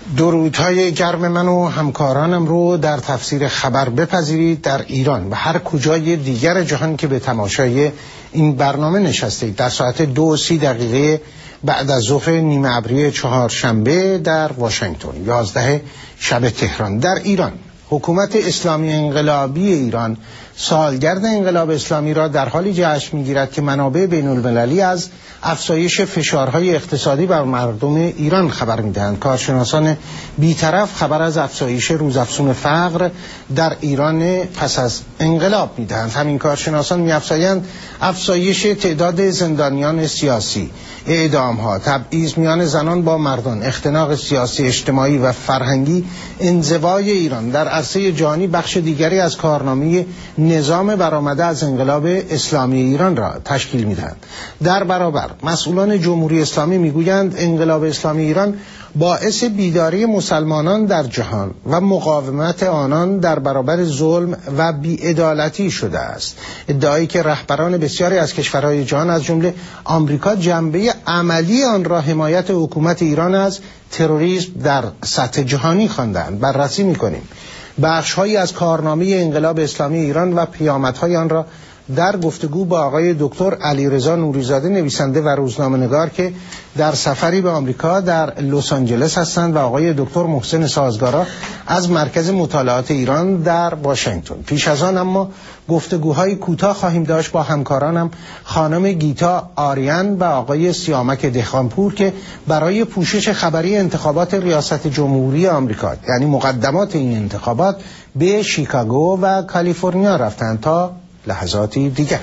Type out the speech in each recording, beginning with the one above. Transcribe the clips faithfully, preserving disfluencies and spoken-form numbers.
درودهای گرم من و همکارانم رو در تفسیر خبر بپذیرید در ایران و هر کجای دیگر جهان که به تماشای این برنامه نشستید. در ساعت دو و سی دقیقه بعد از ظهر نیمه ابری چهارشنبه در واشنگتن، یازده شب تهران. در ایران حکومت اسلامی انقلابی ایران سالگرد انقلاب اسلامی را در حالی جشن می‌گیرد که منابع بین‌المللی از افزایش فشارهای اقتصادی بر مردم ایران خبر می‌دهند. کارشناسان بی‌طرف خبر از افزایش روزافزون فقر در ایران پس از انقلاب می‌دهند. همین کارشناسان می‌افزایند افزایش تعداد زندانیان سیاسی، اعدام‌ها، تبعیض میان زنان با مردان، اختناق سیاسی، اجتماعی و فرهنگی، انزوای ایران در عرصه جهانی بخش دیگری از کارنامه نظام برآمده از انقلاب اسلامی ایران را تشکیل می‌دهند. در برابر مسئولان جمهوری اسلامی میگویند انقلاب اسلامی ایران باعث بیداری مسلمانان در جهان و مقاومت آنان در برابر ظلم و بی‌عدالتی شده است. ادعایی که رهبران بسیاری از کشورهای جهان از جمله آمریکا جنبه عملی آن را حمایت حکومت ایران از تروریسم در سطح جهانی خواندند. بررسی می‌کنیم بخش‌هایی از کارنامه انقلاب اسلامی ایران و پیامدهای آن را در گفتگو با آقای دکتر علیرضا نوری‌زاده، نویسنده و روزنامه‌نگار که در سفری به آمریکا در لس آنجلس هستند، و آقای دکتر محسن سازگارا از مرکز مطالعات ایران در واشنگتن. پیش از آن اما گفتگوهای کوتاه خواهیم داشت با همکارانم خانم گیتا آریان و آقای سیامک دهقانپور که برای پوشش خبری انتخابات ریاست جمهوری آمریکا، یعنی مقدمات این انتخابات، به شیکاگو و کالیفرنیا رفتند. تا لحظاتی دیگر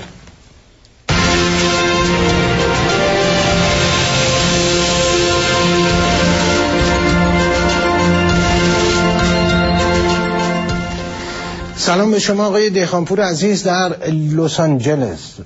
سلام به شما آقای دهقانپور عزیز در لس آنجلس.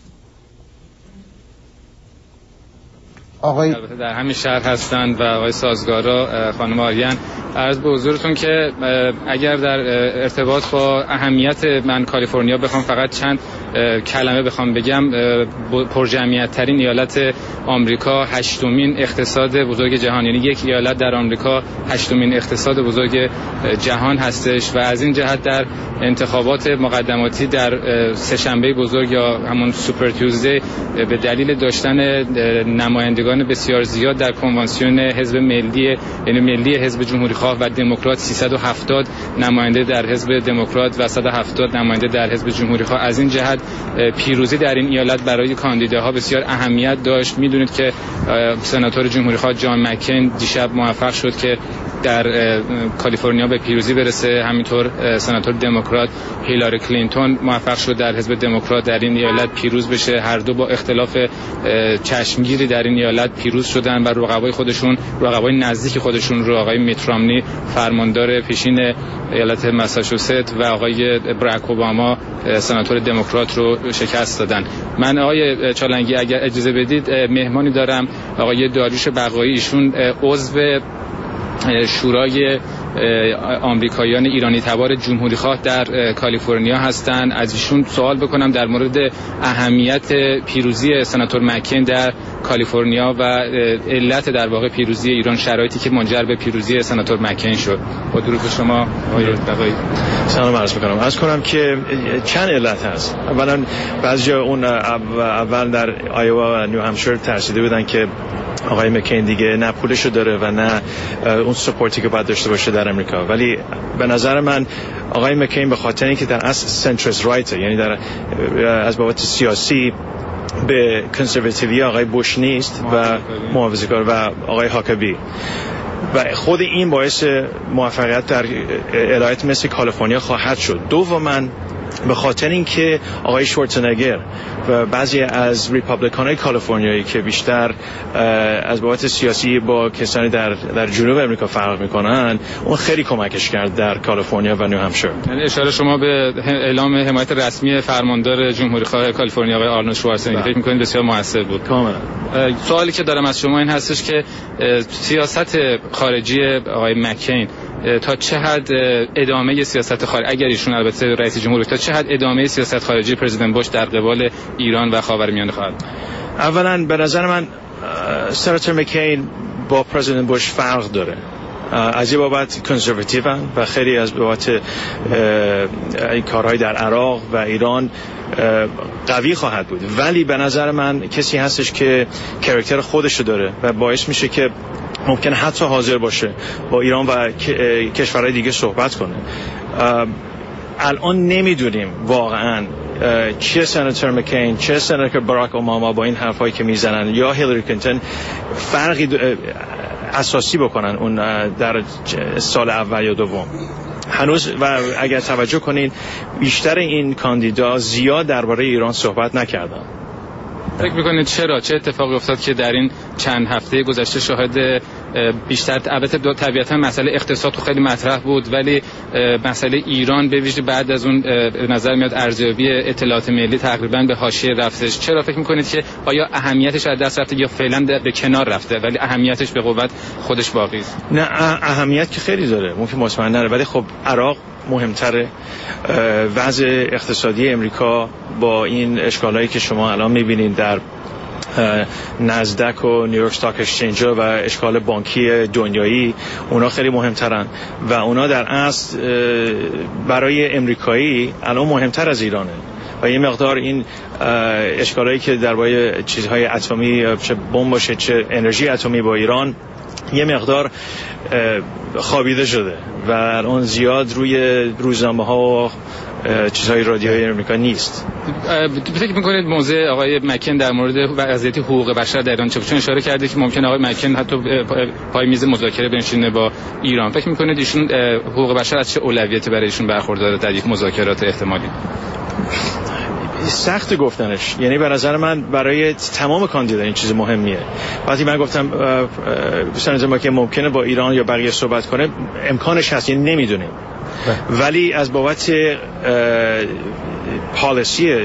آقای در همین شهر هستند و آقای سازگارا، خانم آریان. عرض به حضورتون که اگر در ارتباط با اهمیت من کالیفرنیا بخوام فقط چند کلمه بخوام بگم، پرجمعیت ترین ایالت آمریکا، هشتمین اقتصاد بزرگ جهان، یعنی یک ایالت در آمریکا هشتمین اقتصاد بزرگ جهان هستش و از این جهت در انتخابات مقدماتی در سه‌شنبه بزرگ یا همون سوپر تیوزدی به دلیل داشتن نمایندگان بسیار زیاد در کنوانسیون حزب ملی، یعنی ملی حزب جمهوری خواه و دموکرات، سیصد و هفتاد نماینده در حزب دموکرات و صد و هفتاد نماینده در حزب جمهوری خواه، از این جهت پیروزی در این ایالت برای کاندیداها بسیار اهمیت داشت. میدونید که سناتور جمهوری خواه جان مکین دیشب موفق شد که در کالیفرنیا به پیروزی برسه. همینطور سناتور دموکرات هیلاری کلینتون موفق شد در حزب دموکرات در این ایالت پیروز بشه. هر دو با اختلاف چشمگیری در این ایالت پیروز شدن و رقبای خودشون، رقبای نزدیک خودشون رو، آقای میت رامنی فرماندار پیشین ایالت مساچوست و آقای براک اوباما سناتور دموکرات رو شکست دادن. من آقای چالنگی اگر اجازه بدید مهمانی دارم، آقای داریوش بقایی، ایشون عضو شورای آمریکاییان ایرانی تبار جمهوری خواه در کالیفرنیا هستند. از ایشون سوال بکنم در مورد اهمیت پیروزی سناتور مکین در کالیفرنیا و علت در واقع پیروزی ایران، شرایطی که منجر به پیروزی سناتور مکین شد. با درود به شما آقای بقایی. سلام عرض می‌کنم. عرض کنم که چند علت هست. اولا بعضی اون اول در آیوا و نیو همشایر ترسیده بودن که آقای مکین دیگه نه پولشو داره و نه اون سپورتی که باید داشته باشه در امریکا، ولی به نظر من آقای مکین به خاطر اینکه در اصل سنتریست رایت، یعنی در از بابت سیاسی به کنسرواتیوی آقای بوش نیست و محافظه‌کار و آقای هاکبی، و خود این باعث موفقیت در ایالت مثل کالیفرنیا خواهد شد. دوما به خاطر اینکه آقای شوارزنگر و بعضی از ریپابلیکان‌های کالیفرنیایی که بیشتر از بابت سیاسی با کسانی در در جنوب امریکا فرق میکنن، اون خیلی کمکش کرد در کالیفرنیا و نیو همشایر. یعنی اشاره شما به اعلام حمایت رسمی فرماندار جمهوری خواه کالیفرنیا آقای آرنولد شوارزنگر فکر می‌کنید بسیار موثر بود؟ کاملا. سوالی که دارم از شما این هستش که سیاست خارجی آقای مکین تا چه حد ادامه سیاست خارجی، اگر ایشون البته رئیس جمهور، تا چه حد ادامه سیاست خارجی پرزیدنت بوش در قبال ایران و خاورمیانه خواهد؟ اولا به نظر من سناتور مکین با پرزیدنت بوش فرق داره. از این بابت کنزرواتیو و خیلی از بابت کارهای در عراق و ایران قوی خواهد بود. ولی به نظر من کسی هستش که کاراکتر خودشو داره و باعث میشه که ممکنه حتی حاضر باشه با ایران و کشورهای دیگه صحبت کنه. الان نمیدونیم واقعا چه سناتور مکین چه سناتور باراک اوباما با این حرفایی که میزنن یا هیلاری کلینتون فرقی اساسی بکنن اون در سال اول یا دوم. هنوز و اگر توجه کنین بیشتر این کاندیدا زیاد درباره ایران صحبت نکردن. فکر میکنید چرا چه اتفاقی افتاد که در این چند هفته گذشته شاهد بیشتر البته طبیعتا مسئله اقتصاد خیلی مطرح بود ولی مسئله ایران به ویژه بعد از اون نظر میاد ارزیابی اطلاعات ملی تقریبا به حاشیه رفتش. چرا فکر میکنید که آیا اهمیتش از دست رفته یا فعلا به کنار رفته ولی اهمیتش به قوت خودش باقی است؟ نه اهمیت که خیلی داره ممکن مطمئن نره ولی خب عراق مهمتره. وضع اقتصادی امریکا با این اشکالایی که شما الان میبینید در نزدک و نیویورک استاک اکسچنج و اشکال بانکی دنیایی اونا خیلی مهمترن و اونا در اصل برای امریکایی الان مهمتر از ایرانه و یه مقدار این اشکالایی که درباره چیزهای اتمی چه بمب باشه چه انرژی اتمی با ایران یه مقدار خوابیده شده و الان زیاد روی روزنامه ها و چیزهای رادیویی امریکا نیست. فکر میکنید موضع آقای مکن در مورد وضعیت حقوق بشر در ایران چه؟ چون اشاره کرده که ممکنه آقای مکن حتی پای میز مذاکره بنشینه با ایران. فکر میکنید ایشون حقوق بشر از چه اولویتی برای ایشون برخورداره در یک مذاکرات احتمالی؟ سخت گفتنش، یعنی به نظر من برای تمام کاندیدا این چیز مهمیه. وقتی من گفتم سناتور مکن ممکنه با ایران یا بقیه صحبت کنه امکانش هست، یعنی نمیدونیم ولی از بابت پالیسی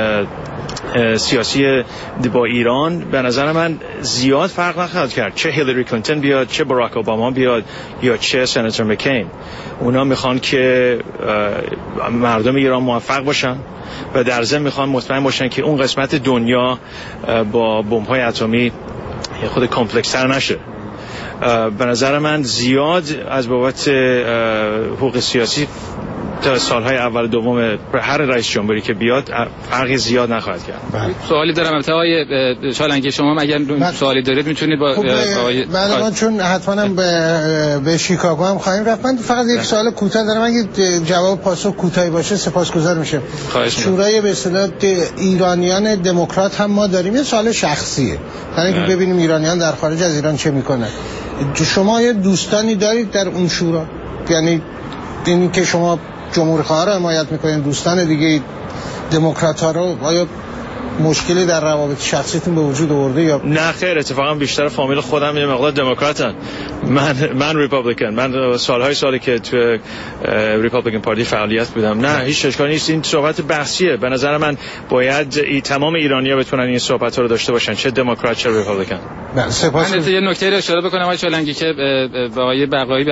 سیاسی با ایران به نظر من زیاد فرق نخواهد کرد چه هیلاری کلینتون بیاد چه باراک اوباما بیاد یا چه سناتور مکین. اونا میخوان که مردم ایران موفق باشن و در ضمن میخوان مطمئن باشن که اون قسمت دنیا با بمب‌های اتمی خود کامپلکس تر نشه. به نظر من زیاد از بابت حقوق سیاسی تا سالهای اول دوم هر رئیس جمهوری که بیاد فرقی زیاد نخواهد کرد. بله. سوالی دارم البته آقای چالنگی شما اگر بله. سوالی دارید میتونید با آقای بله من چون حتما به به شیکاگو هم خواهیم رفت من فقط یک سوال کوتاه دارم اگه جواب پاسخ کوتاهی باشه سپاسگزار میشم. شورای به اصطلاح ایرانیان دموکرات هم ما داریم، یه سوال شخصیه تا اینکه ببینیم ایرانیان در خارج از ایران چه میکنن. شما یه دوستانی دارید در اون شورا؟ یعنی این که شما جمهوری خواه رو حمایت میکنین دوستان دیگه دموکرات ها رو آیا مشکلی در روابط شخصیتون به وجود آورده یا نه؟ خیر، اتفاقا بیشتر فامیل خودم یه مقدار دموکراتن. من من ریپابلیکن، من سالهای سالی که تو ریپابلیکن پارتی فعالیت بودم. نه هیچ اشکالی نیست، این صحبت بحثیه. به نظر من باید ای تمام ایرانی‌ها بتونن این صحبت رو داشته باشن، چه دموکرات چه ریپابلیکن. بله سپاس. من یه نکته رو اشاره بکنم آقای چالنگی که آقای بقایی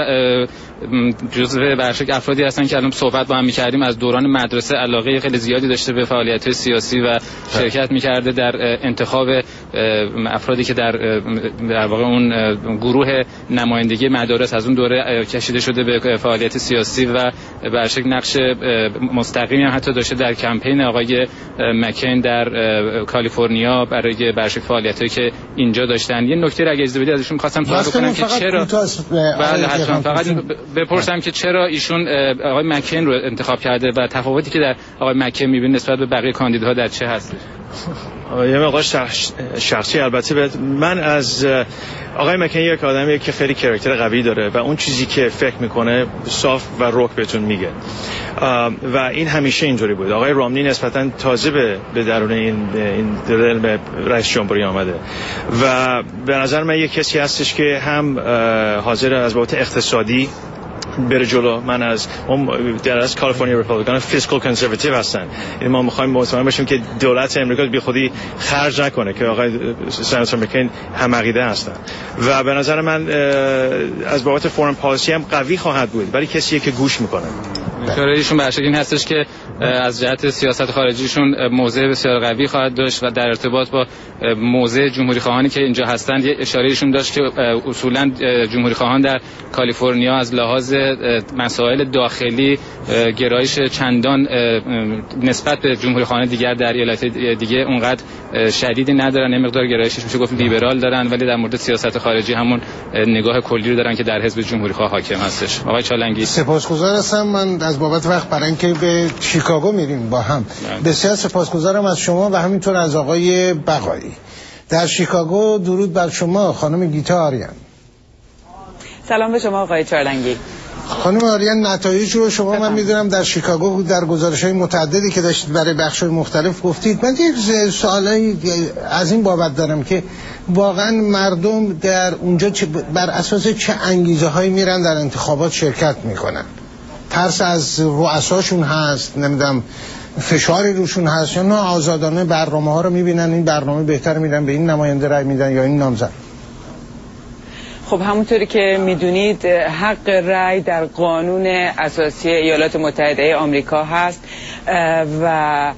جزو برشک افرادی هستن که الان صحبت با هم می‌کردیم از دوران مدرسه علاقه خیلی زیادی داشته به فعالیت‌های سیاسی و شرکت می‌کرده در انتخاب افرادی که در در واقع اون گروه نمایندگی مدارس از اون دوره کشیده شده به فعالیت سیاسی و برشک نقش مستقیمی هم حتی داشته در کمپین آقای مکین در کالیفرنیا برای برشک فعالیتایی که اینجا داشتن. یه نکته را اگه اجازه بدید ازشون خواستم سوال بکنم که چرا بله حتما فقط بپرسم که چرا ایشون آقای مکین رو انتخاب کرده و تفاوتی که در آقای مکین می‌بینید نسبت به بقیه کاندیداها در چه هست؟ یه مقدار شخصی البته من از آقای مکین یک آدمیه که خیلی کاراکتر قوی داره و اون چیزی که فکر میکنه صاف و رک بهتون میگه و این همیشه اینجوری بود. آقای رامنی نسبتا تازه به به درون این این دل رئیس جمهوری آمده و به نظر من یک کسی هستش که هم حاضر از بابت اقتصادی بره جلو. من از در از کالیفرنیا ریپابلیکان فیسکال کنزرواتیو هستن، یعنی ما میخوایم مطمئن باشیم که دولت امریکا بی خودی خرج نکنه که آقای سناتور مکین هم عقیده هستن و به نظر من از بابت فورن پالیسی هم قوی خواهد بود، ولی کسیه که گوش میکنه. اشاره ایشون به این هستش که از جهت سیاست خارجیشون موضع بسیار قوی خواهد داشت و در ارتباط با موضع جمهوری خواهانی که اینجا هستند یه اشاره ایشون داشت که اصولا جمهوری خواهان در کالیفرنیا از لحاظ مسائل داخلی گرایش چندان نسبت به جمهوری خواهان دیگر در ایالات دیگه اونقدر شدیدی ندارن، یه مقدار گرایشش میشه گفت لیبرال دارن، ولی در مورد سیاست خارجی همون نگاه کلی رو دارن که در حزب جمهوری خواه حاکم هستش. آقای چالنگی سپاسگزار هستم. من از بابت وقت برای اینکه به شیکاگو میریم با هم بسیار سپاسگزارم از شما و همینطور از آقای بقایی. در شیکاگو درود بر شما خانم گیتا آریان. سلام به شما آقای چالنگی. خانم آریان، نتایج رو شما من میدونم در شیکاگو در گزارش‌های متعددی که داشتید برای بخش‌های مختلف گفتید. من یک سوالی از این بابت دارم که واقعا مردم در اونجا بر اساس چه انگیزه‌هایی میرن در انتخابات شرکت میکنن؟ ترس از رؤساشون هست، نمیدونم فشاری روشون هست، یا نه آزادانه برنامه‌ها رو میبینن این برنامه بهتر میدن به این نماینده رای میدن یا این نامزد؟ خب همونطوری که میدونید حق رأی در قانون اساسی ایالات متحده آمریکا هست و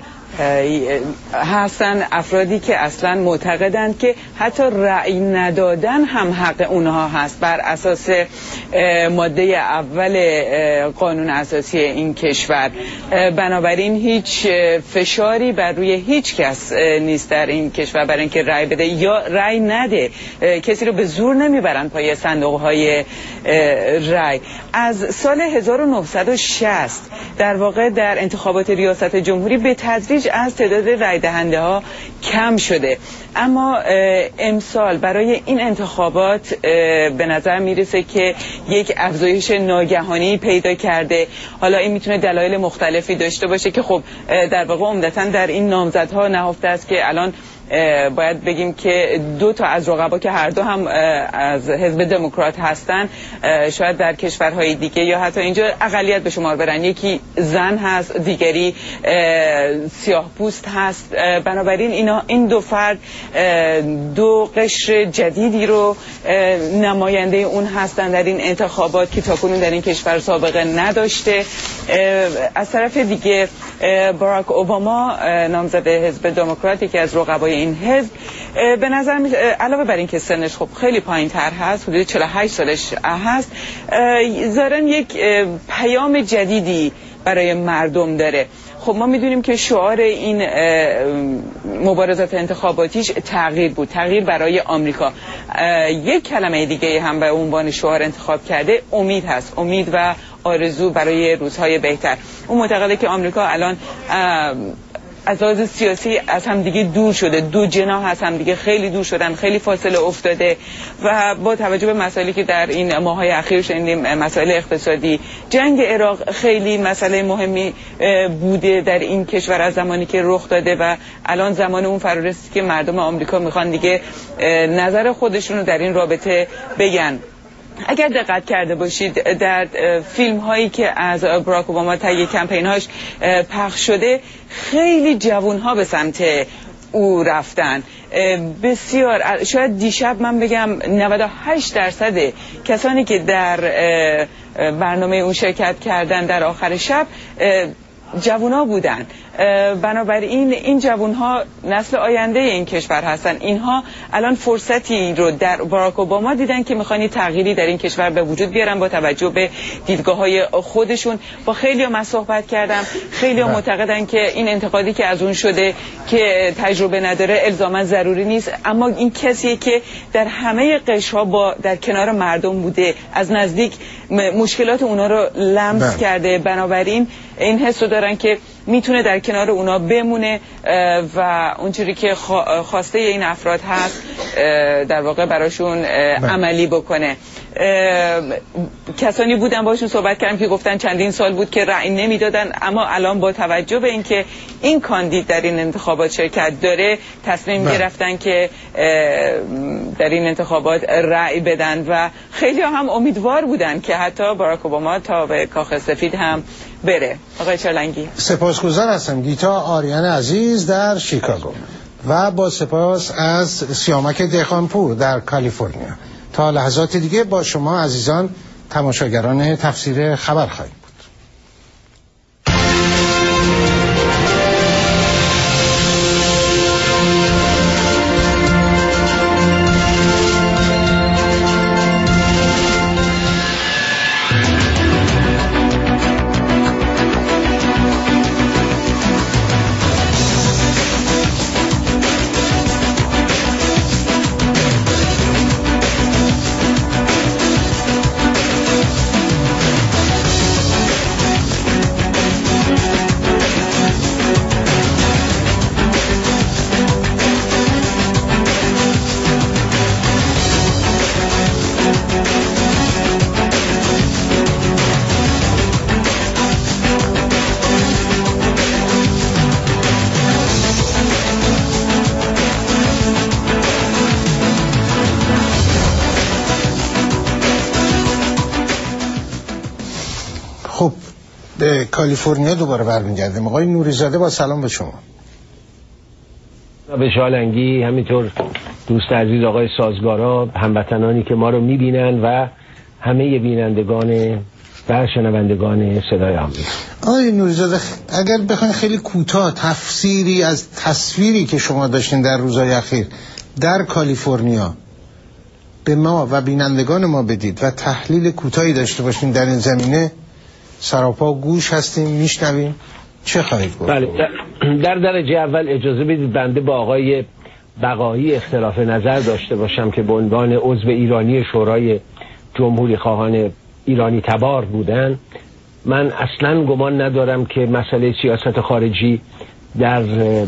هستن افرادی که اصلا معتقدند که حتی رأی ندادن هم حق اونها هست بر اساس ماده اول قانون اساسی این کشور. بنابراین هیچ فشاری بر روی هیچ کس نیست در این کشور برای اینکه رأی بده یا رأی نده. کسی رو به زور نمیبرن پای صندوق های رأی. از سال هزار و نهصد و شصت در واقع در انتخابات ریاست جمهوری به تدریج از تعداد رای دهنده ها کم شده، اما امسال برای این انتخابات به نظر میرسه که یک افزایش ناگهانی پیدا کرده. حالا این میتونه دلایل مختلفی داشته باشه که خب در واقع عمدتاً در این نامزدها نهفته است که الان باید بگیم که دو تا از رقبا که هر دو هم از حزب دموکرات هستن شاید در کشورهای دیگه یا حتی اینجا اقلیت به شمار برن، یکی زن هست، دیگری سیاه پوست هست. بنابراین اینا این دو فرد دو قشر جدیدی رو نماینده اون هستن در این انتخابات که تاکنون در این کشور سابقه نداشته. از طرف دیگه باراک اوباما نامزد حزب دموکراتی که از رقبای این حزب به نظر می علاوه بر این که سنش خب خیلی پایین تر هست، حدود چهل و هشت سالش هست، ظاهراً یک پیام جدیدی برای مردم داره. خب ما میدونیم که شعار این مبارزات انتخاباتیش تغییر بود، تغییر برای آمریکا. یک کلمه دیگه هم به عنوان شعار انتخاب کرده امید هست، امید و آرزو برای روزهای بهتر. اون معتقده که آمریکا الان از لحاظ سیاسی از هم دیگه دور شده، دو جناح از هم دیگه خیلی دور شدن، خیلی فاصله افتاده و با توجه به مسائلی که در این ماهای اخیر شنیدیم، مسائل اقتصادی، جنگ عراق خیلی مسئله مهمی بوده در این کشور از زمانی که رخ داده و الان زمان اون فرا رسید که مردم آمریکا میخوان دیگه نظر خودشون رو در این رابطه بگن. اگر دقت کرده باشید در فیلم هایی که از باراک اوباما طی کمپین هاش پخش شده، خیلی جوان ها به سمت او رفتن. بسیار، شاید دیشب من بگم نود و هشت درصد کسانی که در برنامه اون شرکت کردن در آخر شب جوونا بودن. بنابراین این جوانها نسل آینده این کشور هستن. اینها الان فرصتی رو در باراک اوباما دیدن که میخوان تغییری در این کشور به وجود بیارن با توجه به دیدگاه‌های خودشون. با خیلی ها من صحبت کردم، خیلی ها معتقدن که این انتقادی که از اون شده که تجربه نداره الزاما ضروری نیست، اما این کسیه که در همه قشرها با در کنار مردم بوده، از نزدیک مشکلات اونا رو لمس کرده. بنابراین این حس رو دارن که میتونه در کنار اونا بمونه و اونجوری که خواسته این افراد هست در واقع براشون عملی بکنه. کسانی بودن باشون صحبت کردم که گفتن چندین سال بود که رأی نمیدادن، اما الان با توجه به اینکه این کاندید در این انتخابات شرکت داره تصمیم گرفتن که در این انتخابات رأی بدن و خیلی هم امیدوار بودن که حتی باراک اوباما تا به کاخ سفید هم بره. آقای چالنگی سپاسگزار هستم. گیتا آریان عزیز در شیکاگو و با سپاس از سیامک دهقانپور در کالیفرنیا. تا لحظات دیگه با شما عزیزان تماشاگران تفسیر خبر خواهیم بود. خب به کالیفرنیا دوباره برمیگردیم. آقای نوریزاده با سلام به شما. به شالنگی، همینطور دوست عزیز آقای سازگارا، هموطنانی که ما رو میبینن و همه بینندگان و شنوندگان صدای آمریکا. آقای نوریزاده، اگر بخواین خیلی کوتاه تفسیری از تصویری که شما داشتین در روزهای اخیر در کالیفرنیا به ما و بینندگان ما بدید و تحلیل کوتاهی داشته باشین در این زمینه، سراپا گوش هستیم، میشنویم. چه خواهید گفت؟ بله، در درجه اول اجازه بدید بنده با آقای بقایی اختلاف نظر داشته باشم که به عنوان عضو ایرانی شورای جمهوری خواهان ایرانی تبار بودن. من اصلا گمان ندارم که مسئله سیاست خارجی در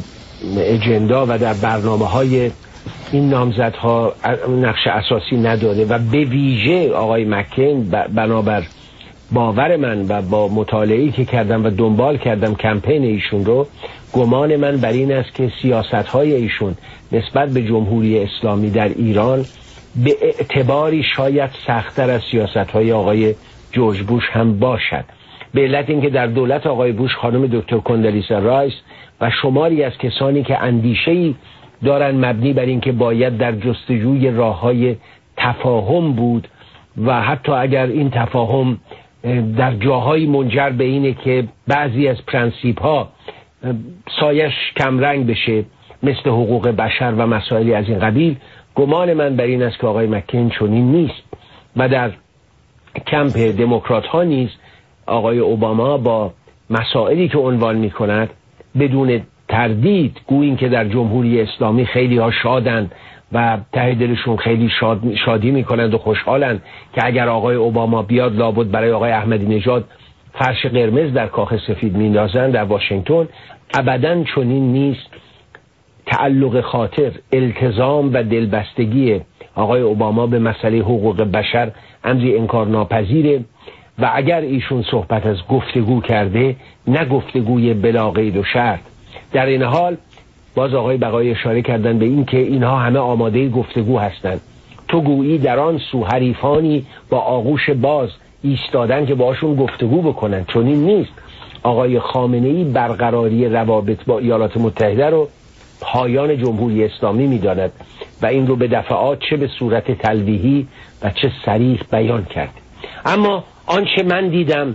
اجندا و در برنامه های این نامزدها نقش اساسی نداره و به ویژه آقای مکین بنابر باور من و با مطالعه‌ای که کردم و دنبال کردم کمپین ایشون رو، گمان من بر این است که سیاست‌های ایشون نسبت به جمهوری اسلامی در ایران به اعتباری شاید سخت‌تر از سیاست‌های آقای جورج بوش هم باشد، به علت اینکه در دولت آقای بوش خانم دکتر کندلیسا رایس و شماری از کسانی که اندیشه‌ای دارن مبنی بر اینکه باید در جستجوی راه‌های تفاهم بود و حتی اگر این تفاهم در جاهای منجر به اینه که بعضی از پرنسیپ ها سایش کمرنگ بشه مثل حقوق بشر و مسائلی از این قبیل، گمان من بر این است که آقای مکین چنین نیست و در کمپ دموکرات ها نیز آقای اوباما با مسائلی که عنوان می کند بدون تردید، گوییم که در جمهوری اسلامی خیلی ها شادن و ته دلشون خیلی شاد شادی میکنند و خوشحالند که اگر آقای اوباما بیاد لابد برای آقای احمدی نژاد فرش قرمز در کاخ سفید میندازند در واشنگتن. ابداً چنین نیست. تعلق خاطر، التزام و دلبستگی آقای اوباما به مسئله حقوق بشر امری انکارناپذیره و اگر ایشون صحبت از گفتگو کرده، نه گفتگوی بلا قید و شرط. در این حال باز آقای بقایی اشاره کردن به این که اینها همه آماده گفتگو هستند. تو گویی در آن سو حریفانی با آغوش باز ایستادن که باشون گفتگو بکنن. چنین نیست. آقای خامنه‌ای برقراری روابط با ایالات متحده رو پایان جمهوری اسلامی می‌داند و این رو به دفعات چه به صورت تلویحی و چه صریح بیان کرد. اما آنچه من دیدم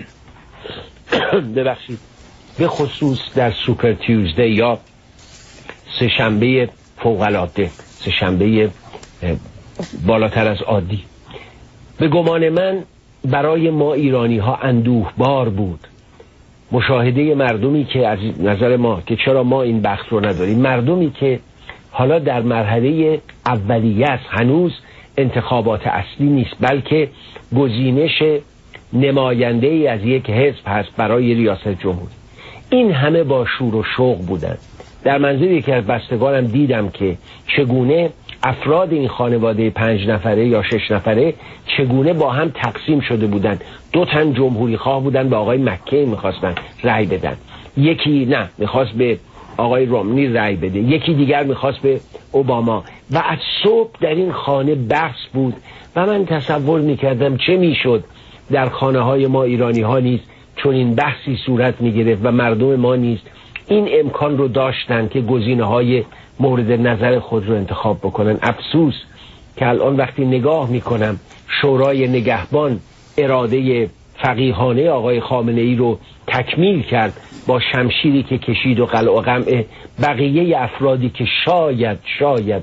ببخشید به خصوص در سوپر تیوزدی یا سه شنبه فوق‌العاده، سه شنبه بالاتر از عادی، به گمان من برای ما ایرانی ها اندوه بار بود. مشاهده مردمی که از نظر ما که چرا ما این بخت رو نداریم، مردمی که حالا در مرحله اولیه است، هنوز انتخابات اصلی نیست، بلکه گزینش نماینده ای از یک حزب هست برای ریاست جمهوری. این همه با شور و شوق بودند. در منزل یکی از بستگانم دیدم که چگونه افراد این خانواده پنج نفره یا شش نفره چگونه با هم تقسیم شده بودند. دو تن جمهوری خواه بودن، به آقای مکین میخواستن رأی بدن، یکی نه میخواست به آقای رومنی رأی بده، یکی دیگر میخواست به اوباما و از صبح در این خانه بحث بود و من تصور میکردم چه میشد در خانه های ما ایرانی ها نیز چون این بحثی صورت میگرفت و مردم ما نیز این امکان رو داشتن که گزینه‌های مورد نظر خود رو انتخاب بکنن. افسوس که الان وقتی نگاه میکنم شورای نگهبان اراده فقیهانه آقای خامنه‌ای رو تکمیل کرد با شمشیری که کشید و قلع و قمع بقیه افرادی که شاید شاید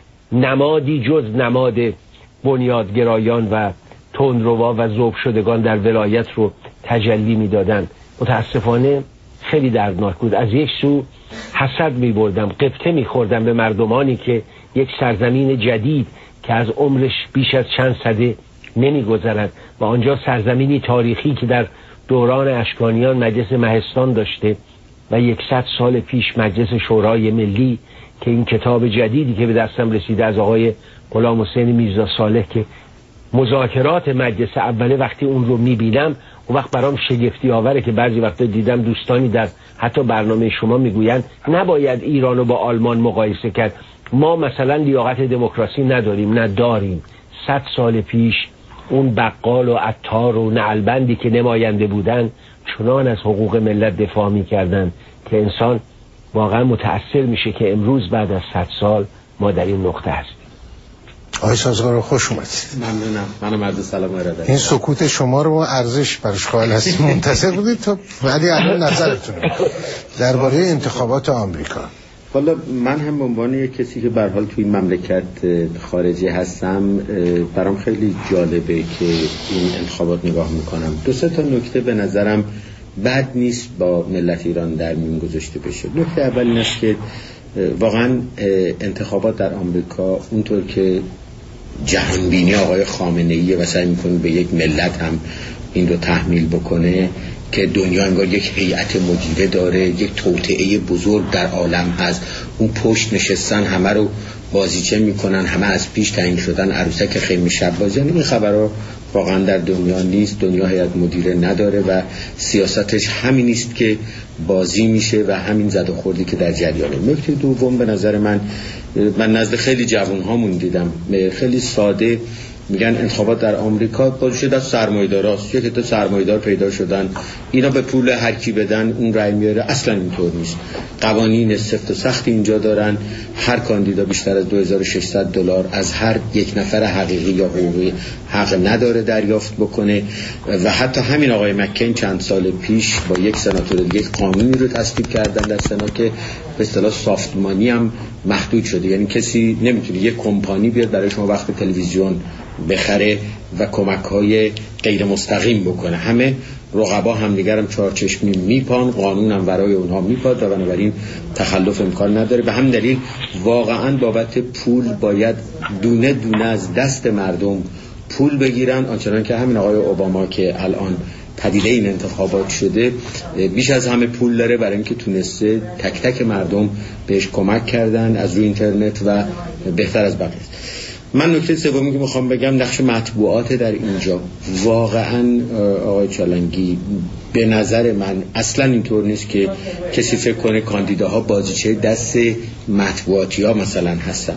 نمادی جز نماد بنیادگرایان و تندروا و ذوب شدگان در ولایت رو تجلی میدادن. متاسفانه خیلی دردناک بود. از یک سو حسد می بردم، قبطه می خوردم به مردمانی که یک سرزمین جدید که از عمرش بیش از چند سده نمی گذرد و آنجا سرزمینی تاریخی که در دوران اشکانیان مجلس مهستان داشته و یکصد سال پیش مجلس شورای ملی که این کتاب جدیدی که به دستم رسیده از آقای غلام حسین میرزا صالح که مذاکرات مجلس اوله، وقتی اون رو میبینم اون وقت برام شگفتی آوره که بعضی وقتا دیدم دوستانی در حتی برنامه شما میگویند نباید ایران رو با آلمان مقایسه کرد، ما مثلا لیاقت دموکراسی نداریم. نه داریم. صد سال پیش اون بقال و عطار و نعلبندی که نماینده بودن چنان از حقوق ملت دفاع می‌کردن که انسان واقعا متأثر میشه که امروز بعد از صد سال ما در این نقطه هستیم. آقای سازگار خوش اومدید. ممنونم. منم عرض سلام ارادت. این سکوت شما رو ارزش براش قائل هستیم، منتظر بودید تا ولی الان نظرتون درباره انتخابات آمریکا. والا من هم به عنوان یک کسی که به هر حال توی این مملکت خارجی هستم برام خیلی جالبه که این انتخابات نگاه میکنم. دو سه تا نکته به نظرم بد نیست با ملت ایران در میون گذاشته بشه. نکته اول این است که واقعا انتخابات در آمریکا اونطور که جهانبینی آقای خامنه‌ای و سعی می‌کنه به یک ملت هم این رو تحمیل بکنه که دنیا انگار یک هیئت مدیره داره، یک توطئه بزرگ در عالم هست، اون پشت نشستن همه رو بازیچه میکنن، همه از پیش تعیین شدن، عروسک خیمه شب بازی. این خبرها واقعا در دنیا نیست. دنیا هیئت مدیره نداره و سیاستش همین نیست که بازی میشه و همین زد و خوردی که در جریانه. نکته دوم به نظر من من نزد خیلی جوان هامون دیدم خیلی ساده میگن انتخابات در آمریکا باز شده از سرمایه‌داراست، یک تا سرمایه‌دار پیدا شدن اینا به پول هر کی بدن اون رای میاره. اصلا اینطور نیست. قوانین سفت و سختی اینجا دارن. هر کاندیدا بیشتر از دو هزار و ششصد دلار از هر یک نفر حقیقی یا حقوقی حق نداره دریافت بکنه و حتی همین آقای مکین چند سال پیش با یک سناتور دیگه قانونی رو تصویب کردن در سنا که به اصطلاح سافت مانی هم محدود شده، یعنی کسی نمیتونه یک کمپانی بیاد برای شما وقت تلویزیون بخره و کمک‌های غیر مستقیم بکنه. همه رقبا هم دیگرم چهارچشمی میپان، قانون هم برای اونها میپاد و بنابراین تخلف امکان نداره. به هم دلیل واقعا بابت پول باید دونه دونه از دست مردم پول بگیرن، آنچنان که همین آقای اوباما که الان پدیده این انتخابات شده بیش از همه پول داره برای اینکه تونسته تک تک مردم بهش کمک کردن از روی اینترنت و بهتر از بقیه. من نکته سومی که میخوام بگم نقش مطبوعات در اینجا. واقعا آقای چالنگی به نظر من اصلا اینطور نیست که کسی فکر کنه کاندیداها بازیچه دست مطبوعاتی ها مثلا هستن.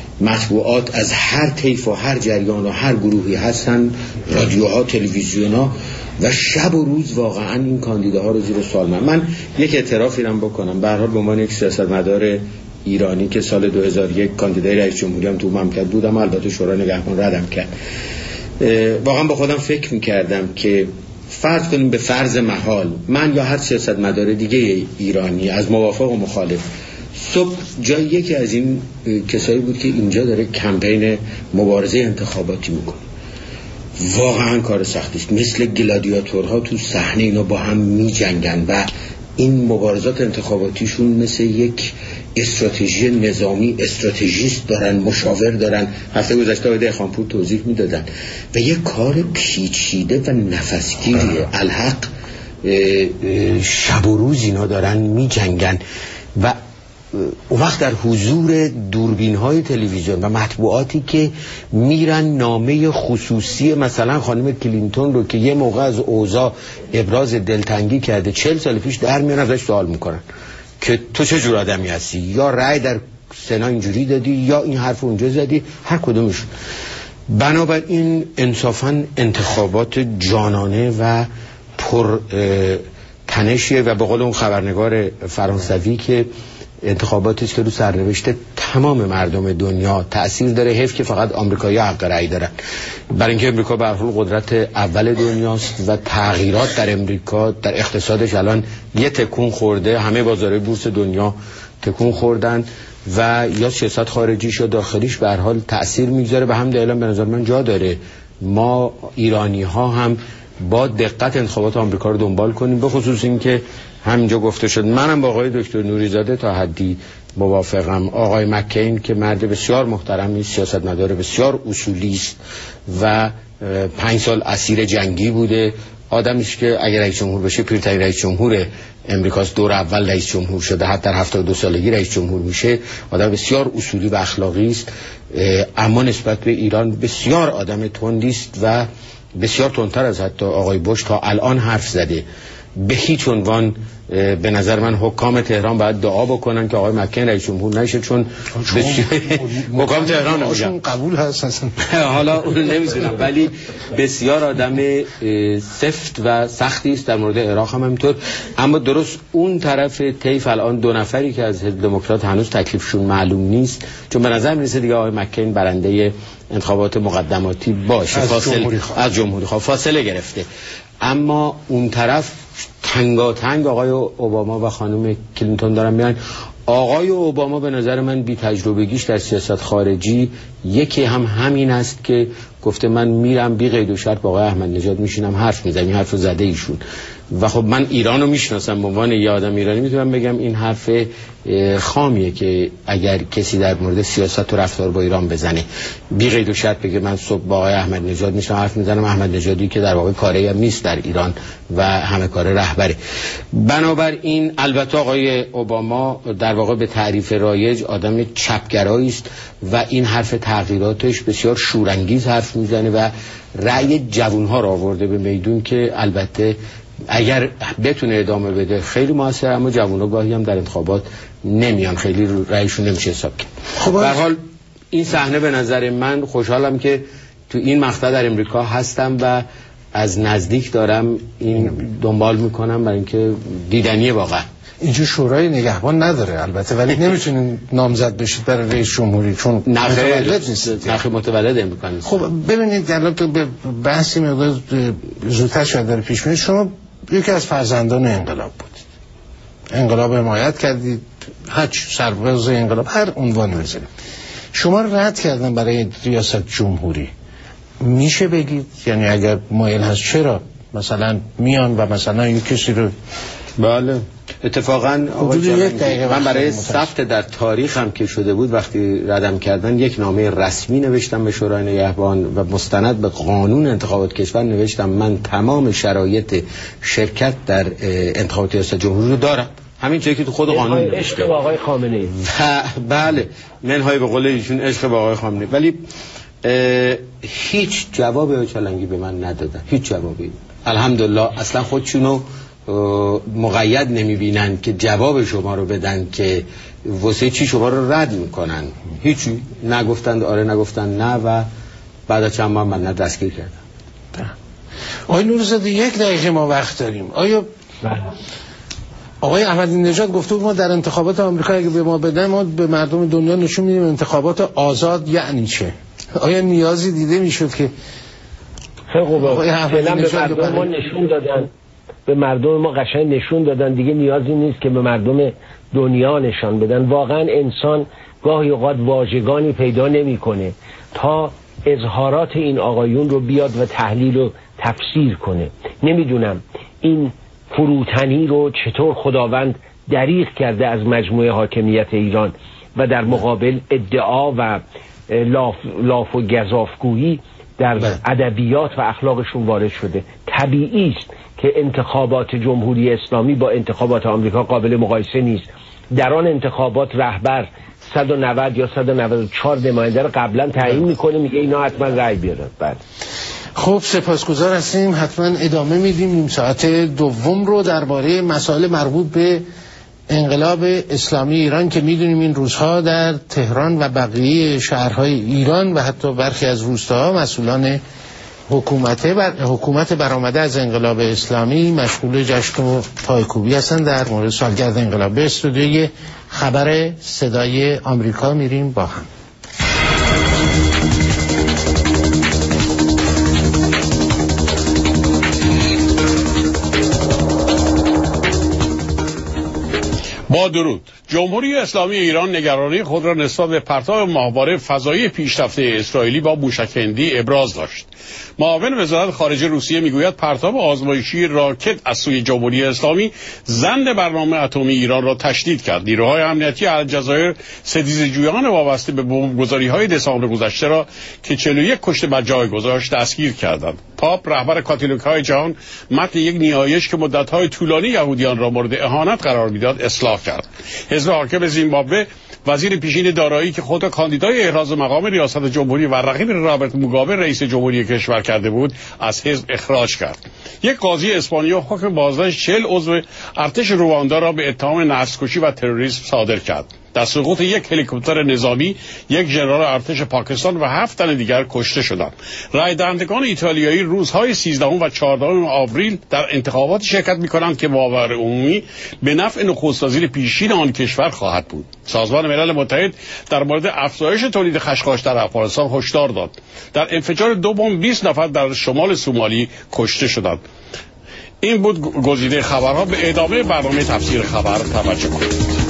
مطبوعات از هر طیف و هر جریان و هر گروهی هستن، رادیوها، تلویزیونها و شب و روز واقعا این کاندیداها رو زیر سوال من من یک اعترافی رو بکنم. به هر حال به عنوان یک سیاستمدار ایرانی که سال دو هزار و یک کاندیدای رئیس جمهوری هم تو مملکت بودم، البته شورای نگهبان ردم کرد، واقعا با خودم فکر می‌کردم که فرض کنیم به فرض محال من یا هر سیاستمدار دیگه ایرانی از موافق و مخالف صبح جای یکی از این کسایی بود که اینجا داره کمپین مبارزه انتخاباتی میکنه، واقعا کار سختی است. مثل گلادیاتورها تو صحنه اینا با هم میجنگن و این مبارزات انتخاباتیشون مثل یک استراتژی نظامی، استراتژیست دارن، مشاور دارن. هفته گذشته آقای دهقانپور توضیح میدادن و یک کار پیچیده و نفسگیریه. الحق شب و روز اینا دارن میجنگن و اون وقت در حضور دوربین های تلویزیون و مطبوعاتی که میرن نامه خصوصی مثلا خانم کلینتون رو که یه موقع از اوضاع ابراز دلتنگی کرده چهل سال پیش در میان ازش سوال میکنن که تو چه جور آدمی هستی، یا رأی در سنا اینجوری دادی یا این حرف اونجا زدی، هر کدومش. بنابراین انصافا انتخابات جانانه و پر تنشیه و به قول اون خبرنگار فرانسوی که انتخاباتی است که رو سرنوشت تمام مردم دنیا تأثیر داره. حیف که فقط آمریکایی‌ها حق رأی دارن، برای اینکه امریکا به هر حال قدرت اول دنیاست و تغییرات در امریکا در اقتصادش الان یه تکون خورده، همه بازارهای بورس دنیا تکون خوردن و یا سیاست خارجیش یا داخلیش به هر حال تأثیر میگذاره. به هم دلیل به نظر من جا داره ما ایرانی‌ها هم با دقت انتخابات آمریکا رو دنبال کنیم، به خصوص اینکه همینجا گفته شد. منم با آقای دکتر نوریزاده تا حدی موافقم. آقای مکین که مرد بسیار محترمی، سیاستمدار بسیار اصولی است و پنج سال اسیر جنگی بوده، آدمی است که اگر رئیس جمهور بشه پیرترین رئیس جمهور امریکاست، دور اول رئیس جمهور شده، حتی در هفتاد و دو سالگی رئیس جمهور میشه. آدم بسیار اصولی و اخلاقی است، اما نسبت به ایران بسیار آدم تندی است و بسیار تندتر از حتی آقای بوش تا الان حرف زده. به هیچ عنوان به نظر من حکام تهران باید دعا بکنن که آقای مکین رئیس جمهور نشه، چون حکام تهران نمیگن قبول هست اصلا. حالا اون نمیدونم، ولی بسیار آدم سفت و سختی است، در مورد عراق هم همینطور. اما درست اون طرف طیف الان دو نفری که از حزب دموکرات هنوز تکلیفشون معلوم نیست، چون به نظر میرسه دیگه آقای مکین برنده انتخابات مقدماتی باشه، از فاصله جمهوری خواه. از جمهوری خواه فاصله گرفته. اما اون طرف تنگاتنگ آقای اوباما و خانم کلینتون دارن میان. آقای اوباما به نظر من بی تجربگیش در سیاست خارجی یکی هم همین است که گفته من میرم بی قید و شرط با آقای احمد نژاد میشینم حرف میزنم. این حرف رو زده ایشون و خب من ایران رو میشناسم، به عنوان یه آدم ایرانی میتونم بگم این حرف خامیه که اگر کسی در مورد سیاست و رفتار با ایران بزنه بی قید و شرط بگه من صبح با آقای احمد نژاد میشم حرف میزنم، احمد نژادی که در واقع کاری هم نیست در ایران و همه کار رهبره. بنابراین البته آقای اوباما در واقع به تعریف رایج آدم چپگرایی است و این حرف تغییراتش بسیار شورانگیز حرف میزنه و رأی جوانها را آورده به میدون که البته اگر بتونه ادامه بده خیلی موثر، اما جوان‌ها گاهی هم در انتخابات نمیان، خیلی رأیشون نمیشه حساب کرد. خب به هر حال این صحنه به نظر من، خوشحالم که تو این مقطع در امریکا هستم و از نزدیک دارم این دنبال میکنم، برای اینکه دیدنیه واقعا. اینجا شورای نگهبان نداره البته، ولی نمیتونین نامزد بشید برای رئیس جمهوری چون متولد نیست. نخ متولد امریکا نیست. خب ببینید الان تو به بحثی مقدار زودتر شاید داره پیش میره. شما یکی از فرزندان انقلاب بودید، انقلاب حمایت کردید، هر سرباز انقلاب هر عنوان بزنید. شما رد کردن برای ریاست جمهوری، میشه بگید یعنی اگر مایل هست چرا مثلا میان و مثلا یک کسی رو؟ بله اتفاقا من برای ثبت در تاریخ هم که شده بود وقتی ردم کردن یک نامه رسمی نوشتم به شورای نگهبان و مستند به قانون انتخابات کشور نوشتم من تمام شرایط شرکت در انتخابات ریاست جمهوری رو دارم، همین چیزی که تو خود قانون نوشته. عشق با آقای خامنه‌ای. بله منهای به قول ایشون عشق با آقای خامنه‌ای. ولی هیچ جواب چالنگی به من ندادن، هیچ جوابی. الحمدلله اصلا خودشونو مقید نمیبینن که جواب شما رو بدن که واسه چی شما رو رد میکنن. هیچی نگفتند، آره نگفتند نه، و بعد از چند ماه من دستگیر کردم. آقای نورزاده یک دقیقه ما وقت داریم. آیا آقای احمدی نژاد گفته بود ما در انتخابات آمریکا اگه به ما بدن ما به مردم دنیا نشون میدیم انتخابات آزاد یعنی چه؟ آیا نیازی دیده میشد که خیلی خوبه فعلا به مردم ما نشون دادن، به مردم ما قشنگ نشون دادن، دیگه نیازی نیست که به مردم دنیا نشان بدن. واقعا انسان گاهی اوقات واژگانی پیدا نمیکنه تا اظهارات این آقایون رو بیاد و تحلیل و تفسیر کنه. نمیدونم این فروتنی رو چطور خداوند دریغ کرده از مجموعه حاکمیت ایران و در مقابل ادعا و لاف, لاف و گزافگویی در ادبیات و اخلاقشون وارد شده. طبیعی است که انتخابات جمهوری اسلامی با انتخابات آمریکا قابل مقایسه نیست. در آن انتخابات رهبر صد و نود یا صد و نود و چهار نماینده رو قبلا تعیین میکنه، میگه اینا حتما رأی بیارن. بعد خب سپاسگزار هستیم، حتما ادامه میدیم نیم ساعت دوم رو درباره مسائل مربوط به انقلاب اسلامی ایران که میدونیم این روزها در تهران و بقیه شهرهای ایران و حتی برخی از روستاها مسئولان حکومت بر... حکومت برآمده از انقلاب اسلامی مشغول جشن و پایکوبی هستند در مورد سالگرد انقلاب. به استودیوی خبر صدای آمریکا میریم با هم. با درود. جمهوری اسلامی ایران نگرانی خود را نسبت به پرتاب ماهواره فضایی پیشرفته اسرائیلی با موشک‌هندی ابراز داشت. معاون وزارت خارجه روسیه میگوید پرتاب آزمایشی راکت از سوی جمهوری اسلامی ضمن برنامه اتمی ایران را تشدید کرد. نیروهای امنیتی الجزایر ستیزجویان وابسته به بمبگذاری‌های دسامبر گذشته را که چهل و یک کشته بر جای گذاشت دستگیر کردند. پاپ رهبر کاتولیک‌های جهان متن یک نیایش که مدت‌های طولانی یهودیان را مورد اهانت قرار میداد اصلاح کرد. حزب حاکم زیمبابوه وزیر پیشین دارایی که خود کاندیدای احراز مقام ریاست جمهوری و رقیب رابرت موگابه رئیس جمهوری کشور کرده بود از حزب اخراج کرد. یک قاضی اسپانیا حکم بازداشت چهل عضو ارتش رواندا را به اتهام نسل‌کشی و تروریسم صادر کرد. در سقوط یک هلیکوپتر نظامی یک ژنرال ارتش پاکستان و هفت تن دیگر کشته شدند. رای دهندگان ایتالیایی روزهای سیزدهم و چهاردهم آوریل در انتخابات شرکت می‌کنند که باور عمومی به نفع نخست وزیر پیشین آن کشور خواهد بود. سازمان ملل متحد در مورد افزایش تولید خشخاش در افغانستان هشدار داد. در انفجار دو بمب بیست نفر در شمال سومالی کشته شدند. این بود گزیده خبرها. به ادامه برنامه تفسیر خبر توجه کنید.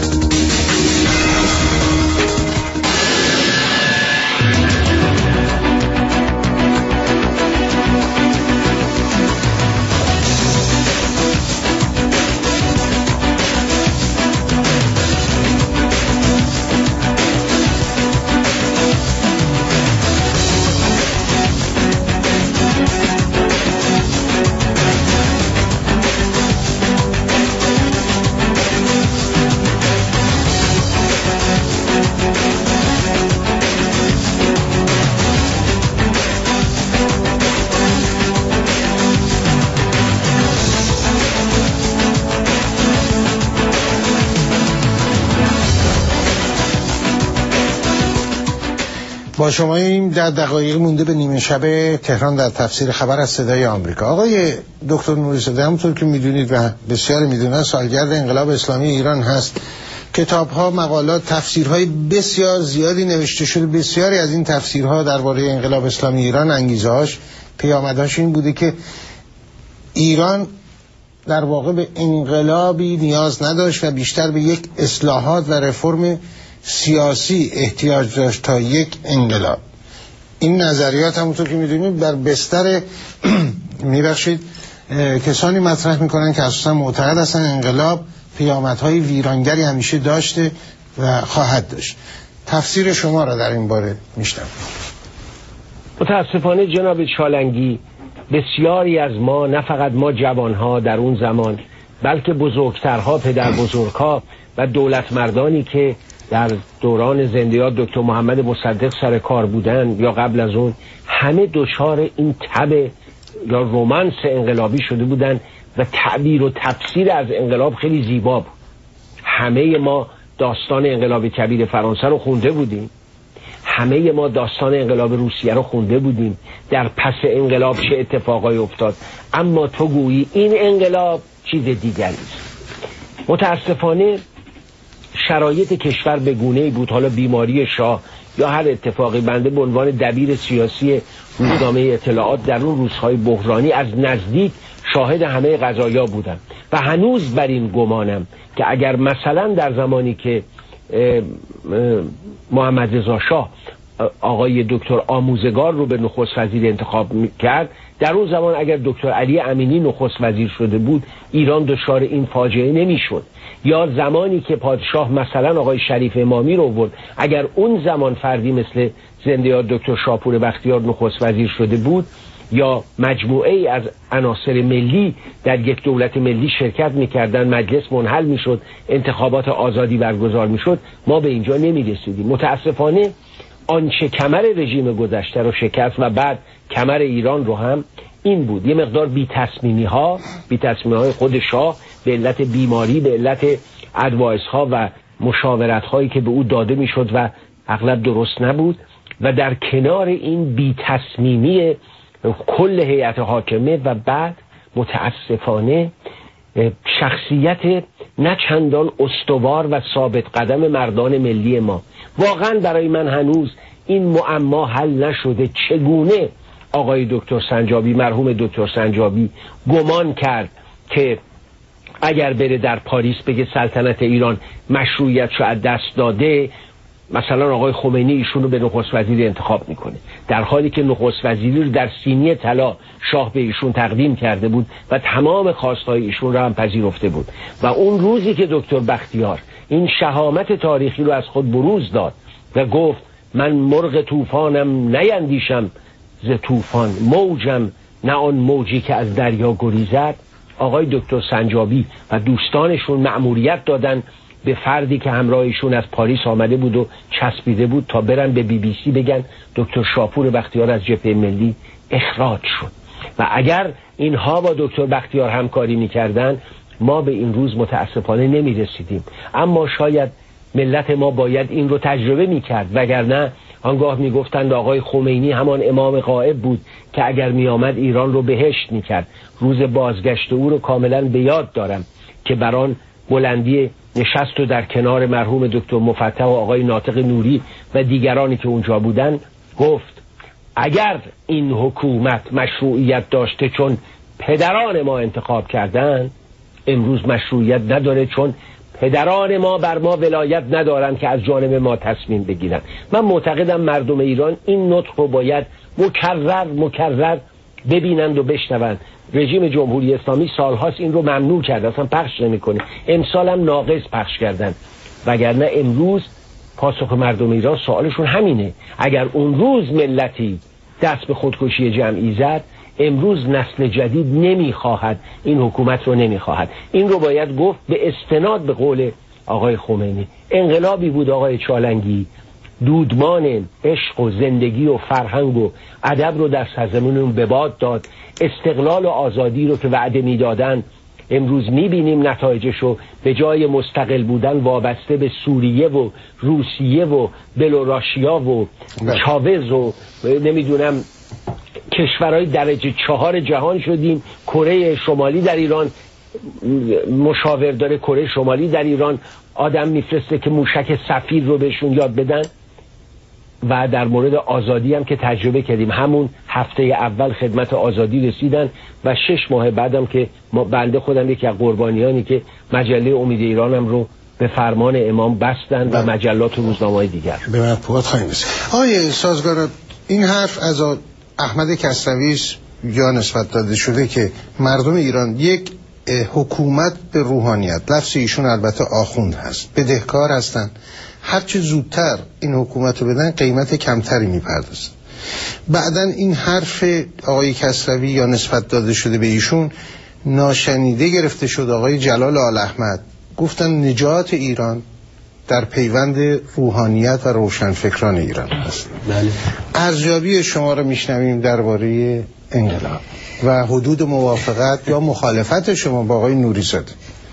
با شما این در دقایق مونده به نیمه شب تهران در تفسیر خبر از صدای آمریکا. آقای دکتر نوری‌زاده، همونطور که میدونید و بسیار میدونن، سالگرد انقلاب اسلامی ایران هست. کتاب‌ها، مقالات، تفسیرهای بسیار زیادی نوشته شده. بسیاری از این تفسیرها درباره انقلاب اسلامی ایران انگیزه‌هاش، پیامدهاش این بوده که ایران در واقع به انقلابی نیاز نداشت و بیشتر به یک اصلاحات و رفرم سیاسی احتیاج داشت تا یک انقلاب. این نظریات همونطور که میدونید بر بستر میبخشید کسانی مطرح میکنن که اساسا معتقد هستن انقلاب پیامدهای ویرانگری همیشه داشته و خواهد داشت. تفسیر شما را در این باره میشنوم. متاسفانه جناب چالنگی، بسیاری از ما، نه فقط ما جوانها در اون زمان، بلکه بزرگترها، پدر بزرگها و دولت مردانی که در دوران زندیات دکتر محمد مصدق سر کار بودن یا قبل از اون، همه دچار این تب یا رومانس انقلابی شده بودن و تعبیر و تفسیر از انقلاب خیلی زیبا بود. همه ما داستان انقلاب کبیر فرانسه رو خونده بودیم، همه ما داستان انقلاب روسیه رو خونده بودیم، در پس انقلاب چه اتفاقایی افتاد، اما تو گویی این انقلاب چیز دیگری است. متاسفانه شرایط کشور به گونه‌ای بود، حالا بیماری شاه یا هر اتفاقی، بنده به عنوان دبیر سیاسی روزنامه اطلاعات در اون روزهای بحرانی از نزدیک شاهد همه قضایا بودم و هنوز بر این گمانم که اگر مثلا در زمانی که محمد رضا شاه آقای دکتر آموزگار رو به نخست وزیر انتخاب کرد، در اون زمان اگر دکتر علی امینی نخست وزیر شده بود، ایران دچار این فاجعه نمیشد. یا زمانی که پادشاه مثلا آقای شریف امامی رو آورد، اگر اون زمان فردی مثل زندیات دکتر شاپور بختیار نخست وزیر شده بود، یا مجموعه ای از عناصر ملی در یک دولت ملی شرکت میکردن، مجلس منحل میشد، انتخابات آزادی برگزار میشد، ما به اینجا نمیرسیدیم. متاسفانه آنچه کمر رژیم گذشته رو شکست و بعد کمر ایران رو هم این بود، یه مقدار بی تصمیمی ها بی تصمیمی های خود شاه به علت بیماری، به علت ادوایس ها و مشاورت هایی که به او داده میشد و اغلب درست نبود، و در کنار این بی تصمیمی کل هیئت حاکمه و بعد متاسفانه شخصیت نه چندان استوار و ثابت قدم مردان ملی ما. واقعا برای من هنوز این معما حل نشده چگونه آقای دکتر سنجابی، مرحوم دکتر سنجابی، گمان کرد که اگر بره در پاریس بگه سلطنت ایران مشروعیتشو از دست داده، مثلا آقای خمینی ایشونو به نخست وزیر انتخاب میکنه، در حالی که نخست وزیری رو در سینی طلا شاه به ایشون تقدیم کرده بود و تمام خواستهای ایشون رو هم پذیرفته بود. و اون روزی که دکتر بختیار این شهامت تاریخی رو از خود بروز داد و گفت من مرغ طوفانم نیندیشم ز طوفان، موجم نه آن موجی که از دریا گریزد، آقای دکتر سنجابی و دوستانشون مأموریت دادن به فردی که همراهشون از پاریس آمده بود و چسبیده بود تا برن به بی بی سی بگن دکتر شاپور بختیار از جبهه ملی اخراج شد. و اگر اینها با دکتر بختیار همکاری میکردن ما به این روز متاسفانه نمیرسیدیم. اما شاید ملت ما باید این رو تجربه میکرد، وگرنه آنگاه میگفتند آقای خمینی همان امام غائب بود که اگر میآمد ایران رو بهشت میکرد. روز بازگشت او رو کاملا به یاد دارم که بران بلندی نشست و در کنار مرحوم دکتر مفتح و آقای ناطق نوری و دیگرانی که اونجا بودن گفت اگر این حکومت مشروعیت داشته چون پدران ما انتخاب کردن، امروز مشروعیت نداره چون پدران ما بر ما ولایت ندارن که از جانب ما تصمیم بگیرن. من معتقدم مردم ایران این نطق رو باید مکرر مکرر ببینند و بشنوند. رژیم جمهوری اسلامی سالهاست این رو ممنوع کرده، اصلا پخش نمیکنه. امسال هم ناقص پخش کردن، وگرنه امروز پاسخ مردم ایران سوالشون همینه. اگر اون روز ملتی دست به خودکشی جمعی زد، امروز نسل جدید نمیخواهد، این حکومت رو نمیخواهد. این رو باید گفت به استناد به قول آقای خمینی. انقلابی بود آقای چالنگی، دودمان عشق و زندگی و فرهنگ و ادب رو در سرزمینمون به باد داد. استقلال و آزادی رو که وعده میدادن امروز میبینیم نتایجش رو. به جای مستقل بودن وابسته به سوریه و روسیه و بلوراشیا و چاوز و نمیدونم کشورهای درجه چهار جهان شدیم. کره شمالی در ایران مشاور داره، کره شمالی در ایران آدم میفرسته که موشک سفیر رو بهشون یاد بدن. و در مورد آزادی هم که تجربه کردیم، همون هفته اول خدمت آزادی رسیدن و شش ماه بعدم که بنده خودم یکی از قربانیانی که مجله امید ایرانم رو به فرمان امام بستن و مجلات و روزنامه‌های دیگر. به مطبوعات خواهیم رسید. آیه سازگار این حرف از احمد کسروی یا نسبت داده شده که مردم ایران یک حکومت به روحانیت، لفظ ایشون البته آخوند هست، بدهکار هستن، هرچه زودتر این حکومت رو بدن قیمت کمتری میپردازن. بعدن این حرف آقای کسروی یا نسبت داده شده به ایشون ناشنیده گرفته شد. آقای جلال آل احمد گفتن نجات ایران در پیوند روحانیت و روشنفکران ایران است. بله. ارزیابی شما رو میشنویم درباره انقلاب و حدود موافقت یا مخالفت شما با آقای نوری‌زاده.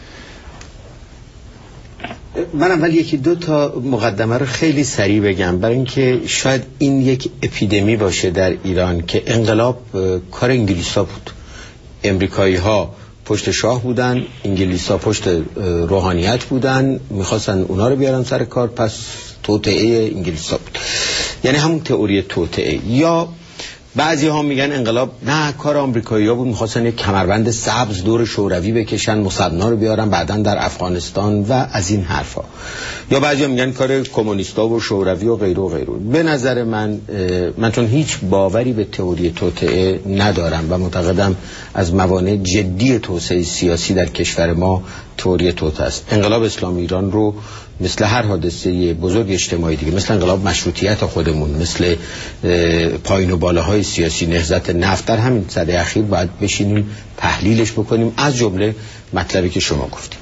من اول یکی دو تا مقدمه رو خیلی سریع بگم، برای اینکه شاید این یک اپیدمی باشه در ایران که انقلاب کار انگلیسا بود. امریکایی ها پشت شاه بودن، انگلیسا پشت روحانیت بودن، میخواستن اونا رو بیارن سر کار، پس توطئه انگلیسا بود. یعنی همون تئوری توطئه. یا بعضی ها میگن انقلاب نه کار آمریکایی ها بود، میخواستن یک کمربند سبز دور شوروی بکشن، مصدنا رو بیارن بعدن در افغانستان و از این حرفا. یا بعضی ها میگن کار کمونیستا و شوروی و غیره و غیره. به نظر من من چون هیچ باوری به تئوری توطئه ندارم و معتقدم از موانع جدی توسعه سیاسی در کشور ما تئوری توطئه است. انقلاب اسلامی ایران رو مثل هر حادثه بزرگ اجتماعی دیگه، مثل انقلاب مشروطیت خودمون، مثل پایین و بالاهای سیاسی، نهضت نفت، در همین سده اخیر باید بشینیم تحلیلش بکنیم، از جمله مطلبی که شما گفتید.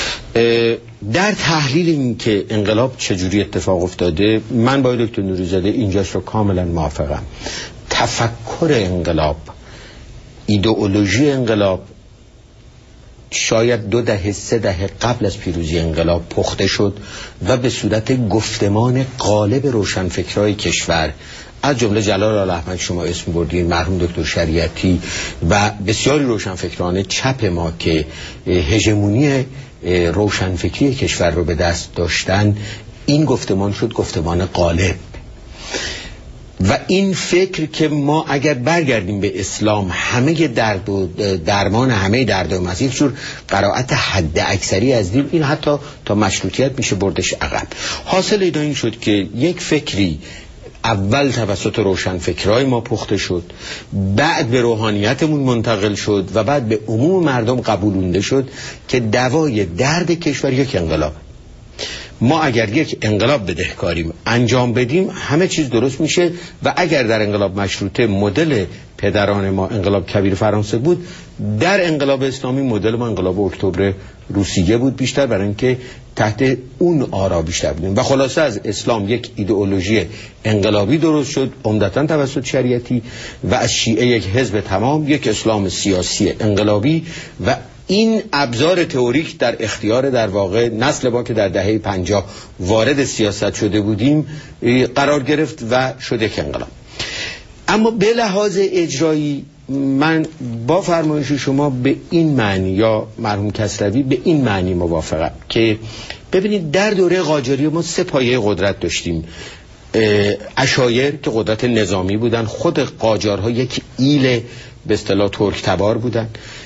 در تحلیل این که انقلاب چجوری اتفاق افتاده، من با دکتر نوری‌زاده اینجاش رو کاملا موافقم. تفکر انقلاب، ایدئولوژی انقلاب شاید دو دهه سه دهه قبل از پیروزی انقلاب پخته شد و به صورت گفتمان غالب روشنفکرای کشور، از جمله جلال آل احمد شما اسم بردین، مرحوم دکتر شریعتی و بسیاری روشنفکران چپ ما که هژمونی روشنفکری کشور رو به دست داشتن، این گفتمان شد گفتمان غالب. و این فکر که ما اگر برگردیم به اسلام همه درد و درمان همه درد و مسیح جور قرائت حد اکثری از دین، این حتی تا مشروطیت میشه بردش عقب. حاصل اینا این شد که یک فکری اول توسط روشنفکرای ما پخته شد، بعد به روحانیتمون منتقل شد و بعد به عموم مردم قبولونده شد که دوای درد کشور یک انقلاب. ما اگر یک انقلاب بدهکاریم انجام بدیم همه چیز درست میشه و اگر در انقلاب مشروطه مدل پدران ما انقلاب کبیر فرانسه بود، در انقلاب اسلامی مدل ما انقلاب اکتبر روسیه بود بیشتر، برای اینکه تحت اون آرا بیشتر بودیم و خلاصه از اسلام یک ایدئولوژی انقلابی درست شد عمدتاً توسط شریعتی و از شیعه یک حزب تمام، یک اسلام سیاسی انقلابی و این ابزار تئوریک در اختیار در واقع نسل ما که در دهه پنجاه وارد سیاست شده بودیم قرار گرفت و شده که انقلاب. اما به لحاظ اجرایی من با فرمایش شما به این معنی یا مرحوم کسروی به این معنی موافقم که ببینید در دوره قاجاری ما سه پایه قدرت داشتیم. عشایر که قدرت نظامی بودن، خود قاجارها یک ایل به اصطلاح ترک تبار بودن،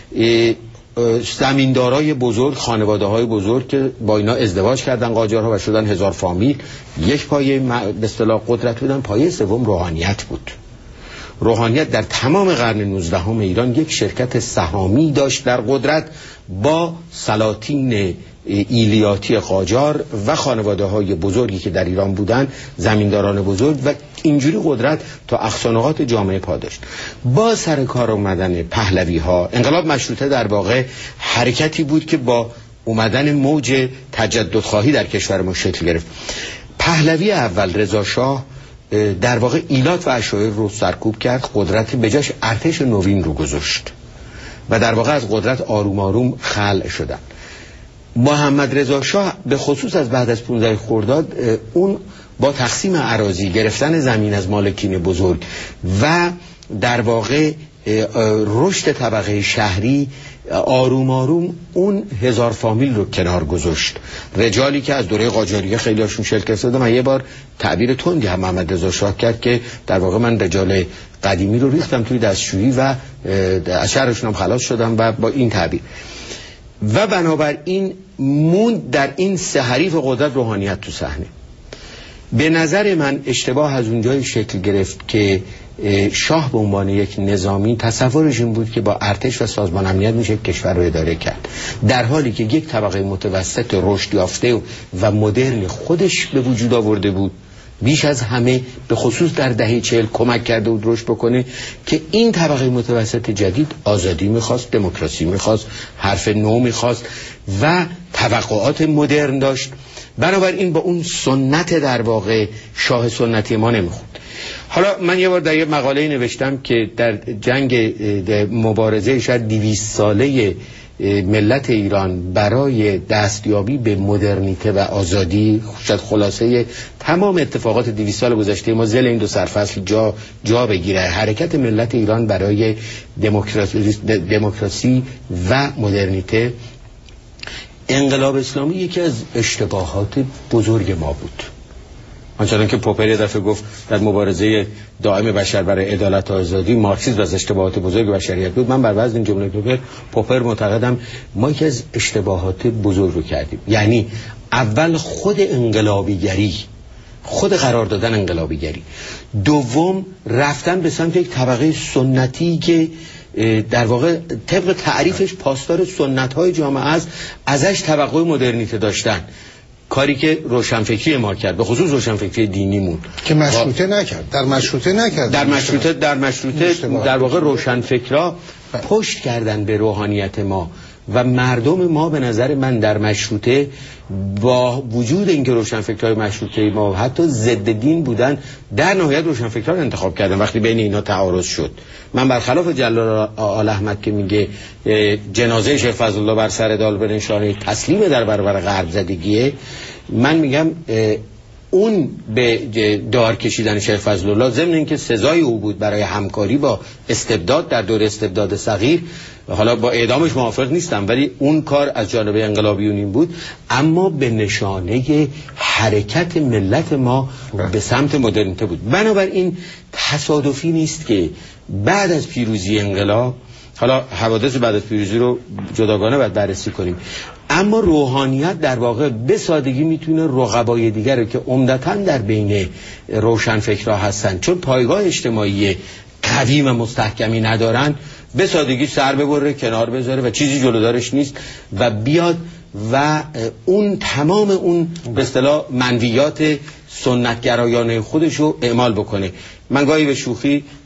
زمیندارای بزرگ، خانواده های بزرگ که با اینا ازدواج کردن قاجارها و شدن هزار فامیل، یک پایه به اصطلاح قدرت بودن. پایه سوم روحانیت بود. روحانیت در تمام قرن نوزدهم ایران یک شرکت سهامی داشت در قدرت با سلاطین ایلیاتی قاجار و خانواده های بزرگی که در ایران بودن، زمینداران بزرگ، و اینجوری قدرت تا اقصانقاط جامعه پا داشت. با سر کار اومدن پهلوی ها، انقلاب مشروطه در واقع حرکتی بود که با اومدن موج تجددخواهی در کشور ما شکل گرفت. پهلوی اول رضا شاه در واقع ایلات و عشایر رو سرکوب کرد، قدرت بجاش ارتش نوین رو گذاشت و در واقع از قدرت آروم آروم خلع شدن. محمد رضا شاه به خصوص از بعد از پانزده خرداد اون با تقسیم اراضی، گرفتن زمین از مالکین بزرگ و در واقع رشد طبقه شهری آروم آروم اون هزار فامیل رو کنار گذاشت. رجالی که از دوره قاجاریه خیلی هاشون شرکت دادن. من یه بار تعبیر تندی هم محمد رضا شاه کرد که در واقع من رجال قدیمی رو ریختم توی دستشویی و از شهرشون هم خلاص شدم و با این تعبیر. و بنابراین موند در این سه حریف قدرت روحانیت تو صحنه. به نظر من اشتباه از اونجای شکل گرفت که شاه به عنوان یک نظامی تصورش این بود که با ارتش و سازمان امنیت میشه کشور رو اداره کرد، در حالی که یک طبقه متوسط رشد یافته و مدرن خودش به وجود آورده بود، بیش از همه به خصوص در دهه چهل کمک کرده بود رشد بکنه، که این طبقه متوسط جدید آزادی میخواست، دموکراسی میخواست، حرف نو میخواست و توقعات مدرن داشت. بنابراین با اون سنت در واقع شاه سنتی ما نمیخوند. حالا من یه بار در یه مقاله نوشتم که در جنگ مبارزه شاید دویست ساله ملت ایران برای دستیابی به مدرنیته و آزادی، شاید خلاصه تمام اتفاقات دویست سال گذشته ما زل این دو سرفصل جا جا بگیره. حرکت ملت ایران برای دموکراسی, دموکراسی و مدرنیته. انقلاب اسلامی یکی از اشتباهات بزرگ ما بود. آنچنان که پوپر یه دفعه گفت در مبارزه دائم بشر برای عدالت و آزادی مارکسیسم از اشتباهات بزرگ بشریت بود. من بر وزن این جمله پوپر پوپر معتقدم ما یکی از اشتباهات بزرگ رو کردیم. یعنی اول خود انقلابیگری، خود قرار دادن انقلابیگری، دوم رفتن به سمت یک طبقه سنتی که در واقع طبق تعریفش پاسدار سنت‌های جامعه است، ازش توقع مدرنیته داشتن، کاری که روشنفکری ما کرد، به خصوص روشنفکری دینیمون که مشروطه نکرد. در مشروطه نکرد. در مشروطه در مشروطه در واقع روشنفکرا پشت کردن به روحانیت ما و مردم ما به نظر من در مشروطه با وجود اینکه روشنفکرای مشروطه ما حتی ضد دین بودن، در نهایت روشنفکران انتخاب کردن وقتی بین اینا تعارض شد. من برخلاف جلال آل احمد که میگه جنازه شیخ فضل الله بر سر دال بنشانه تسلیم در برابر غرب زدگیه، من میگم اون به دار کشیدن شیخ فضل الله ضمن اینکه سزای او بود برای همکاری با استبداد در دور استبداد صغیر، حالا با اعدامش موافق نیستم ولی اون کار از جانب انقلابیون این بود، اما به نشانه حرکت ملت ما به سمت مدرنیته بود. بنابراین تصادفی نیست که بعد از پیروزی انقلاب، حالا حوادث بعد از پیروزی رو جداگانه باید بررسی کنیم، اما روحانیت در واقع به سادگی میتونه رقبای دیگر رو که عمدتاً در بین روشنفکرها هستن، چون پایگاه اجتماعی قوی و مستحکمی ندارن، به سادگی سر ببره، کنار بذاره و چیزی جلودارش نیست و بیاد و اون تمام اون به اصطلاح منویات سنتگرایانه خودش رو اعمال بکنه. من گاهی به شوخی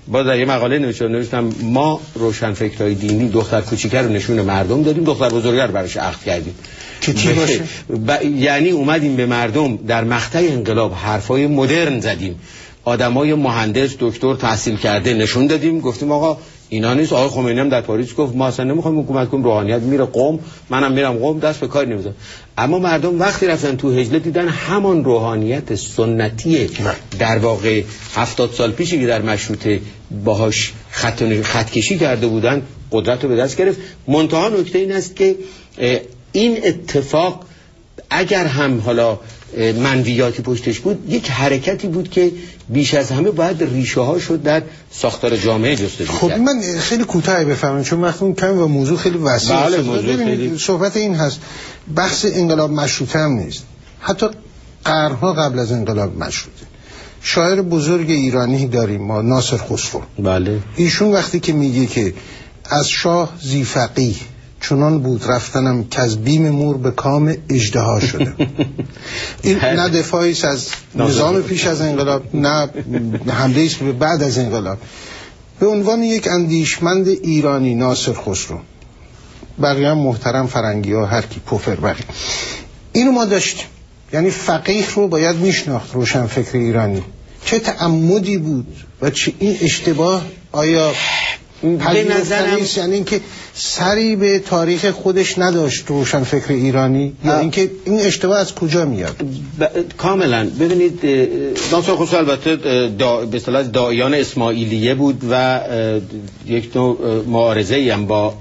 با در یه مقاله نوشتم نوشتم ما روشنفکرای دینی دختر کوچیکه رو نشون مردم دادیم، دختر بزرگه رو براش عقد کردیم که چی باشه؟ ب... یعنی اومدیم به مردم در مقطع انقلاب حرفای مدرن زدیم، آدمای مهندس دکتر تحصیل کرده نشون دادیم، گفتیم آقا اینا نیست. آقای خمینی هم در پاریس گفت ما اصلا نمیخوایم حکومت کنیم، روحانیت میره قم، منم میرم قم، دست به کار نمیذارم. اما مردم وقتی رفتن تو هجله دیدن همان روحانیت سنتی در واقع هفتاد سال پیشی که در مشروطه باهاش خط خط کشی کرده بودن قدرت رو به دست گرفت. منتها نکته این است که این اتفاق اگر هم حالا منویاتی پشتش بود، یک حرکتی بود که بیش از همه باید ریشه ها شد در ساختار جامعه جستجو کرد. خب من خیلی کوتاه بفهمم چون وقتمون کم و موضوع خیلی وسیع است. بله موضوع خیلی صحبت این هست بحث انقلاب مشروطه هم نیست، حتی قرنها قبل از انقلاب مشروطه شاعر بزرگ ایرانی داریم ما، ناصر خسرو. بله. ایشون وقتی که میگه که از شاه زی فقیه چنان بود رفتنم که از بیم مور به کام اژدها شده. این نه دفاعی است از نظام پیش از انقلاب، نه حمله است به بعد از انقلاب. به عنوان یک اندیشمند ایرانی ناصر خسرو، بقیه هم محترم فرنگی ها هر کی پوفر بقیه، اینو ما داشتیم. یعنی فقیه رو باید میشناخت روشنفکر ایرانی. چه تعمدی بود و چه این اشتباه آیا به نظرم یعنی اینکه سری به تاریخ خودش نداشت روشنفکر ایرانی یا اینکه این اشتباه از کجا میاد؟ ب... کاملا ببینید ناصر خسرو البته دا... به اصطلاح داعیان اسماعیلیه بود و یک نوع معارضه‌ای هم با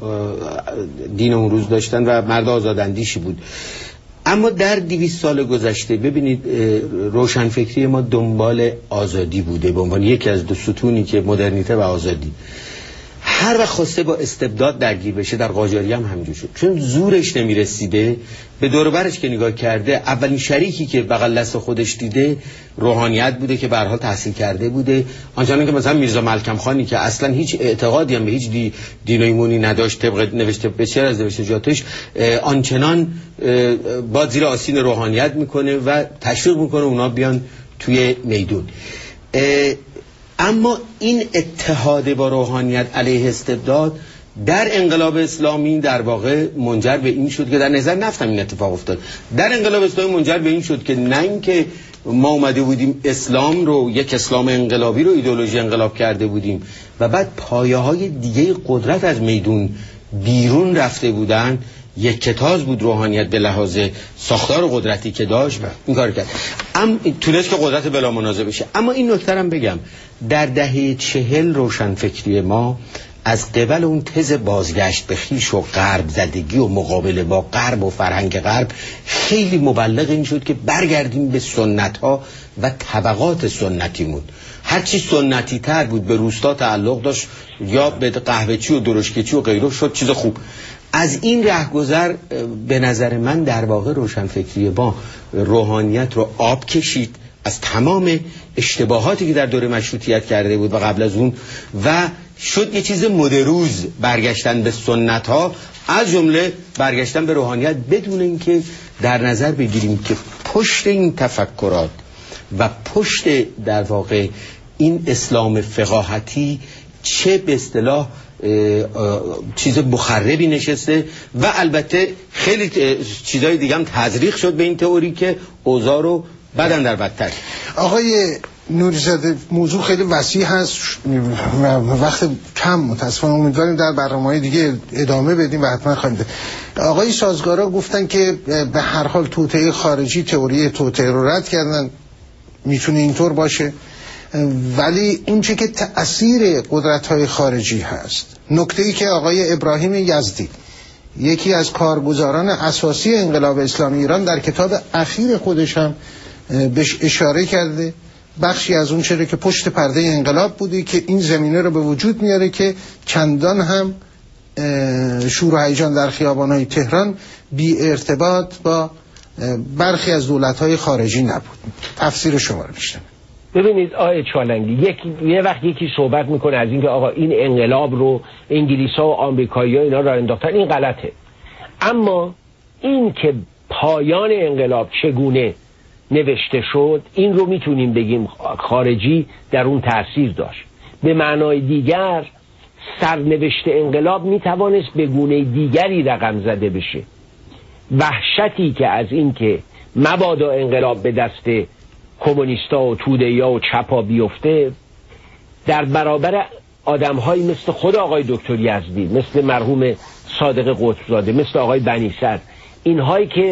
دین اون روز داشتن و مرد آزاداندیشی بود. اما در دویست سال گذشته ببینید روشنفکری ما دنبال آزادی بوده به عنوان یکی از دو ستونی که مدرنیته و آزادی. هر وقت خواسته با استبداد درگیر بشه، در قاجاری هم همینجور شد، چون زورش نمیرسیده. به دور و برش که نگاه کرده، اولین شریکی که بغل دست خودش دیده روحانیت بوده که به هر حال تحصیل کرده بوده، آنچنان که مثلا میرزا ملکم خانی که اصلا هیچ اعتقادی هم به هیچ دی دین و ایمانی نداشت، طبق نوشته بسیار از نوشتجاتش آنچنان با زیر آستین روحانیت میکنه و تشویق میکنه اونا بیان توی میدون. اما این اتحاد با روحانیت علیه استبداد در انقلاب اسلامی در واقع منجر به این شد که در نظر نفتم این اتفاق افتاد. در انقلاب اسلامی منجر به این شد که نه اینکه ما اومده بودیم اسلام رو، یک اسلام انقلابی رو ایدئولوژی انقلاب کرده بودیم و بعد پایه های دیگه قدرت از میدون بیرون رفته بودن. یک کتاز بود روحانیت به لحاظ ساختار قدرتی که داشت این کار کرد، ام تونست که قدرت بلا منازع بشه. اما این نکته هم بگم، در دهه چهل روشنفکری ما از قبل اون تز بازگشت به خویش و غرب زدگی و مقابله با غرب و فرهنگ غرب خیلی مبلغ این شد که برگردیم به سنت ها و طبقات سنتیمون. هرچی سنتی تر بود به روستا تعلق داشت یا به قهوه‌چی و درشکچی و غیره شد چیز خوب. از این رهگذر به نظر من در واقع روشنفکری با روحانیت رو آب کشید از تمام اشتباهاتی که در دوره مشروطیت کرده بود و قبل از اون و شد یه چیز مدروز، برگشتن به سنت ها از جمله برگشتن به روحانیت، بدون اینکه در نظر بگیریم که پشت این تفکرات و پشت در واقع این اسلام فقاهتی چه به اصطلاح چیز مخربی نشسته و البته خیلی چیزای دیگه هم تزریق شد به این تئوری که اوضاع رو بدن در بدتر. آقای نوری‌زاده موضوع خیلی وسیع هست و وقت کم، متاسفانه امیدواریم در برنامه‌های دیگه ادامه بدیم و حتما خواهیم داد. آقای سازگارا گفتن که به هر حال توطئه خارجی تئوری توطئه رو رد کردن، میتونه اینطور باشه، ولی اون چه که تأثیر قدرت‌های خارجی هست. نکته‌ای که آقای ابراهیم یزدی یکی از کارگزاران اساسی انقلاب اسلامی ایران در کتاب اخیر خودش هم بهش اشاره کرده، بخشی از اون چیزی که پشت پرده انقلاب بودی که این زمینه رو به وجود میاره که چندان هم شور و هیجان در خیابان‌های تهران بی ارتباط با برخی از دولت‌های خارجی نبود. تفسیر شما رو بیشتر. ببینید آقای چالنگی، یک یه وقت یکی صحبت میکنه از اینکه آقا این انقلاب رو انگلیس‌ها و آمریکایی‌ها اینا را انداختن، این غلطه. اما این که پایان انقلاب چگونه نوشته شد این رو میتونیم بگیم خارجی در اون تأثیر داشت. به معنای دیگر سرنوشت انقلاب میتوانست به گونه دیگری رقم زده بشه. وحشتی که از این که مبادا انقلاب به دست کمونیستا و توده‌ها و چپا بیفته در برابر آدم‌هایی مثل خود آقای دکتر یزدی، مثل مرحوم صادق قطب‌زاده، مثل آقای بنی‌صدر، اینهایی که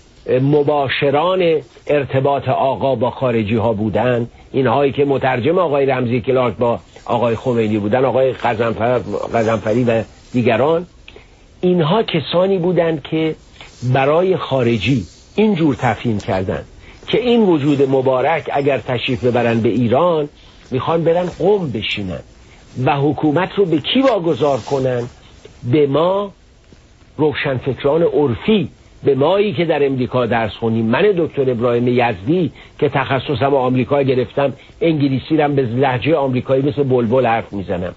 مباشران ارتباط آقا با خارجی ها بودن، اینهایی که مترجم آقای رمزی کلارک با آقای خمینی بودن، آقای غضنفر، غضنفری و دیگران، اینها کسانی بودند که برای خارجی اینجور تفهیم کردن که این وجود مبارک اگر تشریف ببرن به ایران میخوان برن قم بشینن و حکومت رو به کی واگذار کنن؟ به ما روشنفکران عرفی، به مایی که در امریکا درس خونیم. من دکتر ابراهیم یزدی که تخصصم آمریکا گرفتم، انگلیسی رم به لهجه آمریکایی مثل بلبل حرف میزنم.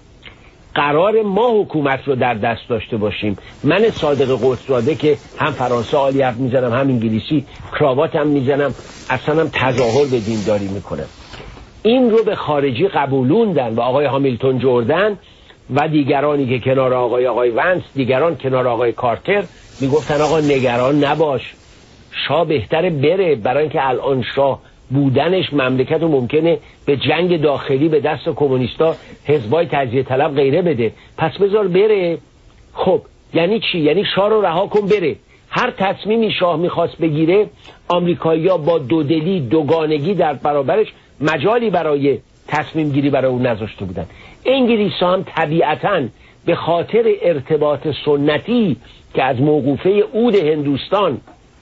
قرار ما حکومت رو در دست داشته باشیم. من صادق قطب‌زاده که هم فرانسه عالی حرف میزنم، هم انگلیسی، کراواتم میزنم، اصلا هم تظاهر به دینداری میکنم. این رو به خارجی قبولوندن و آقای هامیلتون جردن و دیگرانی که کنار آقای آقای ونس، دیگران کنار آقای کارتر میگفتن آقا نگران نباش، شاه بهتره بره، برای اینکه الان شاه بودنش مملکت رو ممکنه به جنگ داخلی به دست کمونیستا، حزبای تجزیه طلب غیره بده، پس بذار بره. خب یعنی چی؟ یعنی شاه رو رها کن بره. هر تصمیمی شاه میخواست بگیره آمریکایی‌ها با دودلی، دوگانگی در برابرش مجالی برای تصمیم گیری برای اون نذاشته بودن. انگلیس‌ها هم طبیعتاً به خاطر ارتباط سنتی که از موقوفه عود هندوستان،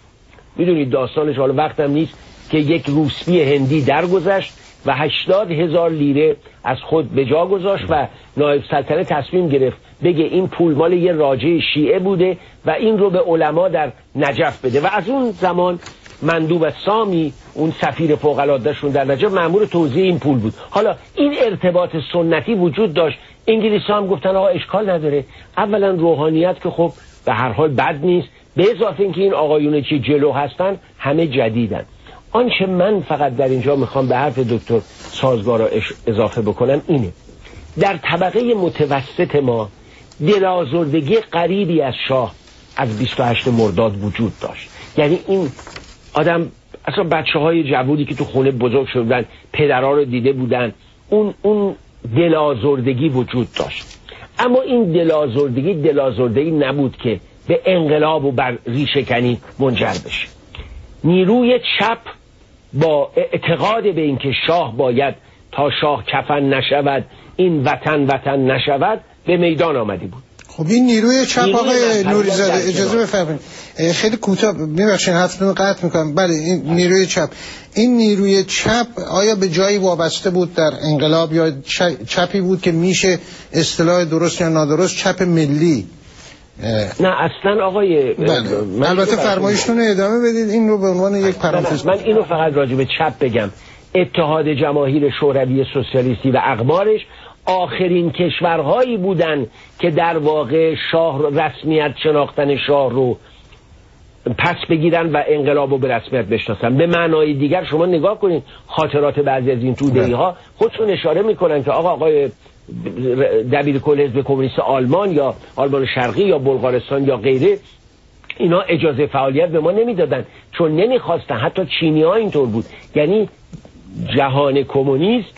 میدونید داستانش، حالا وقتم نیست، که یک روسپی هندی درگذشت و هشتاد هزار لیره از خود به جا گذاشت و نایب سلطنه تصمیم گرفت بگه این پول مال یه راجع شیعه بوده و این رو به علما در نجف بده. و از اون زمان مندوب سامی، اون سفیر فوق‌العاده‌شون در نجف، مأمور توزیع این پول بود. حالا این ارتباط سنتی وجود داشت. انگلیس‌ها هم گفتن آقا اشکال نداره، اولا روحانیت که خب به هر حال بد نیست، به اضافه اینکه این آقایونه که جلو هستن همه جدیدن. آنچه من فقط در اینجا میخوام به حرف دکتر سازگارا اضافه بکنم اینه: در طبقه متوسط ما دلازردگی قریبی از شاه از بیست و هشتم مرداد وجود داشت. یعنی این آدم اصلا بچه های جوونی که تو خونه بزرگ شدن، پدرها رو دیده بودن، اون اون دلازردگی وجود داشت. اما این دلازردگی دلازردگی نبود که به انقلاب و بر ریشه‌کنی منجر بشه. نیروی چپ با اعتقاد به اینکه شاه باید تا شاه کفن نشود، این وطن وطن نشود، به میدان آمده بود. خب این نیروی چپ آقای نوری‌زاده، اجازه بفرمایید خیلی کوتاه، میبخشید حتما قطع میکنم. بله این نیروی چپ، این نیروی چپ آیا به جایی وابسته بود در انقلاب یا چپی بود که میشه اصطلاح درست یا نادرست چپ ملی؟ نه اصلا آقای بله. البته فرمایشتون ادامه بدید، این رو به عنوان یک پرانتز. من اینو فقط راجع به چپ بگم. اتحاد جماهیر شوروی سوسیالیستی و اقبارش آخرین کشورهایی بودن که در واقع شاه رسمیت شناختن شاه رو پس بگیرن و انقلاب رو به رسمیت بشناسن. به معنای دیگر شما نگاه کنید خاطرات بعضی از این توده‌ای ها خودشون اشاره میکنن که آقا آقای دبیر کل حزب کمونیست آلمان یا آلمان شرقی یا بلغارستان یا غیره، اینا اجازه فعالیت به ما نمیدادن چون نمیخواستن. حتی چینی ها اینطور بود. یعنی جهان کمونیست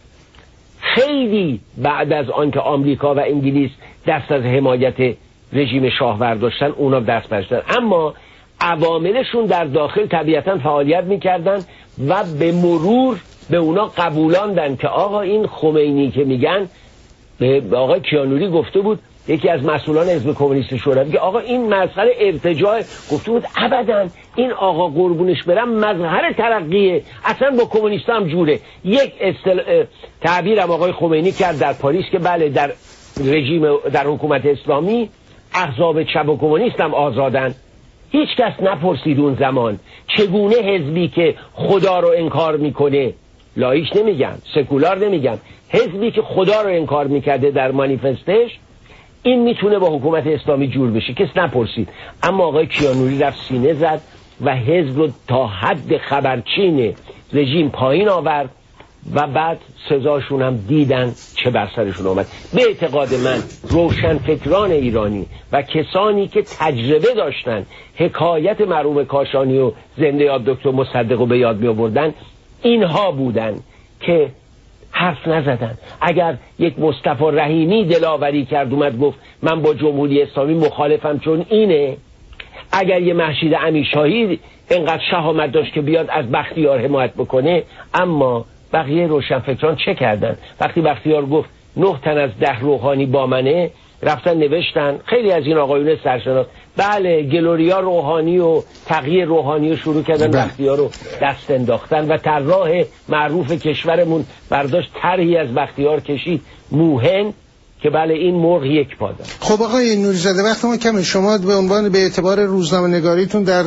خیلی بعد از آن که آمریکا و انگلیس دست از حمایت رژیم شاه برداشتن، اونا دست برداشتن، اما عواملشون در داخل طبیعتا فعالیت میکردن و به مرور به اونا قبولاندن که آقا این خمینی که میگن، به آقای کیانوری گفته بود، یکی از مسئولان حزب کمونیست شوروی، که آقا این مسئله ارتجاع، گفته بود ابداً این آقا قربونش برم مظهر ترقیه، اصلا با کمونیست هم جوره. یک استل... تعبیرم آقای خمینی کرد در پاریس که بله در رژیم، در حکومت اسلامی احزاب چپ و کمونیست هم آزادن. هیچ کس نپرسید اون زمان چگونه حزبی که خدا رو انکار میکنه، لایش نمیگم، سکولار نمیگم، حزبی که خدا رو انکار میکرده در مانیفستش، این میتونه با حکومت اسلامی جور بشه. کس نپرسید. اما آقای کیانوری رفت سینه زد و حزب رو تا حد خبرچین رژیم پایین آورد و بعد سزاشون هم دیدن چه بر سرشون آمد. به اعتقاد من روشنفکران ایرانی و کسانی که تجربه داشتن حکایت مرحوم کاشانی و زنده یاد دکتر مصدق رو به یاد می آوردن، اینها بودن که حرف نزدن. اگر یک مصطفی رحیمی دلاوری کرد اومد گفت من با جمهوری اسلامی مخالفم چون اینه، اگر یه مهشید امیرشاهی اینقدر شهامت داشت که بیاد از بختیار حمایت بکنه، اما بقیه روشنفکران چه کردن؟ وقتی بختیار گفت نه تن از ده روحانی با منه، رفتن نوشتن خیلی از این آقایون سرشناس بله گلوریا روحانی و تغییر روحانی رو شروع کردن، بختیار رو دست انداختن و طراح معروف کشورمون برداشت طرحی از بختیار کشید، موهن، که بله این مرغ یک پا داره. خب آقای نوری‌زاده وقت ما کمه، شما به عنوان به اعتبار روزنامه نگاریتون در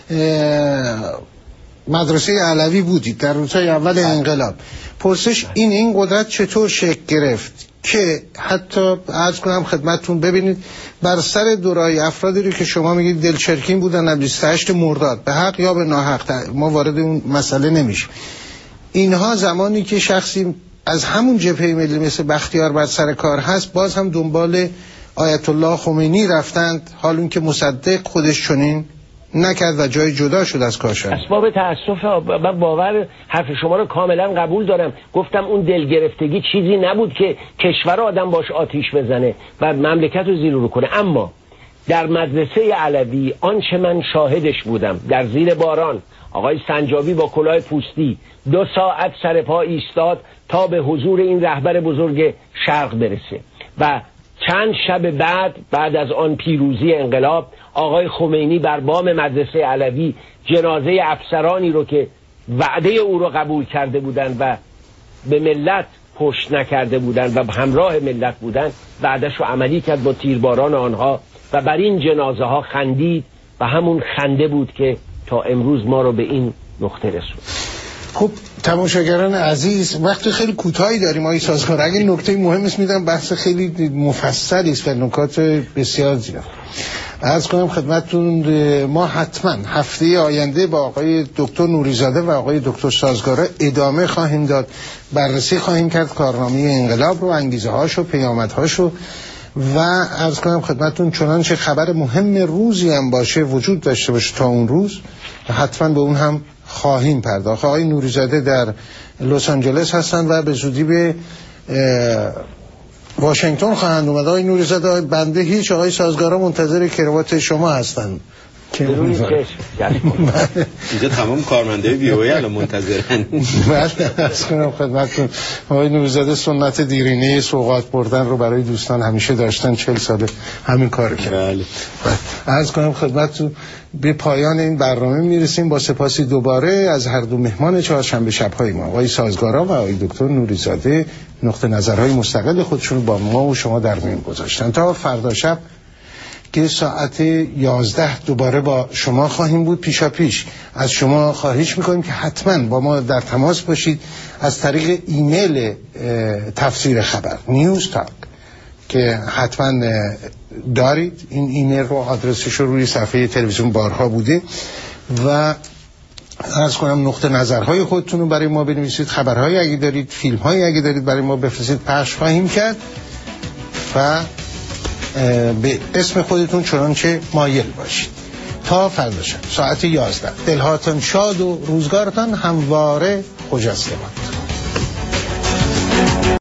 مدرسه علوی بودید در روزهای اول انقلاب، پرسش این این قدرت چطور شکل گرفت که حتی عرض کنم خدمتتون ببینید بر سر دورای افرادی رو که شما میگید دلچرکین بودن از بیست و هشت مرداد به حق یا به ناحق، ما وارد اون مسئله نمیشیم، اینها زمانی که شخصی از همون جبهه ملی مثل بختیار بر سر کار هست باز هم دنبال آیت الله خمینی رفتند، حال اون که مصدق خودش چنین نکرد و جای جدا شد از کاشانی. اسباب تأسف من باور حرف شما رو کاملا قبول دارم. گفتم اون دلگرفتگی چیزی نبود که کشور آدم باش آتیش بزنه و مملکت رو زیر رو کنه، اما در مدرسه علوی آنچه من شاهدش بودم در زیر باران، آقای سنجابی با کلاه پوستی دو ساعت سر پا ایستاد تا به حضور این رهبر بزرگ شرق برسه و چند شب بعد بعد از آن پیروزی انقلاب آقای خمینی بر بام مدرسه علوی جنازه افسرانی رو که وعده او رو قبول کرده بودند و به ملت پشت نکرده بودند و همراه ملت بودند بعدش رو عملی کرد با تیرباران آنها و بر این جنازه ها خندید و همون خنده بود که تا امروز ما رو به این نقطه رسوند. خب تماشاگران عزیز وقت خیلی کوتاهی داریم آقای سازگار، اگه نکته مهم است میدم بحث خیلی مفصلی است و نکات بسیار زیاد. عرض کنم خدمتتون ما حتما هفته آینده با آقای دکتر نوری‌زاده و آقای دکتر سازگارا ادامه خواهیم داد، بررسی خواهیم کرد کارنامه انقلاب رو، انگیزه هاشو، پیامدهاشو و عرض کنم خدمتتون چنانچه خبر مهم روزی هم باشه وجود داشته باشه تا اون روز حتما به اون هم خواهیم پرداخت. آقای نوری‌زاده در لس آنجلس هستن و به زودی به واشنگتن خواهند اومد. آقای نوری‌زاده بنده هیچ، آقای سازگارا منتظر کروات شما هستن. اینجا تمام کارمندای وی او ای الان منتظرن. بله عرض کنم خدمتتون آقای نوری‌زاده سنت دیرینه سوغات بردن رو برای دوستان همیشه داشتن، چهل ساله همین کارو کردن. بله عرض کنم خدمتتون به پایان این برنامه میرسیم با سپاسی دوباره از هر دو مهمان چهارشنبه شب‌های ما، آقای سازگارا و آقای دکتر نوری‌زاده، نقطه نظرهای مستقل خودشون با ما و شما در میون گذاشتن. تا فردا شب که ساعت یازده دوباره با شما خواهیم بود، پیشا پیش از شما خواهش میکنیم که حتما با ما در تماس باشید از طریق ایمیل تفسیر خبر نیوز تاک که حتما دارید. این ایمیل رو آدرسش رو روی صفحه تلویزیون بارها بوده و عرض کنم نقطه نظرهای خودتون رو برای ما بنویسید، خبرهایی اگه دارید، فیلمهایی اگه دارید برای ما بفرستید، پخش خواهیم کرد و به اسم خودتون چنانچه مایل باشید. تا فردا شب ساعت یازده دلهاتون شاد و روزگارتان همواره خجسته باد.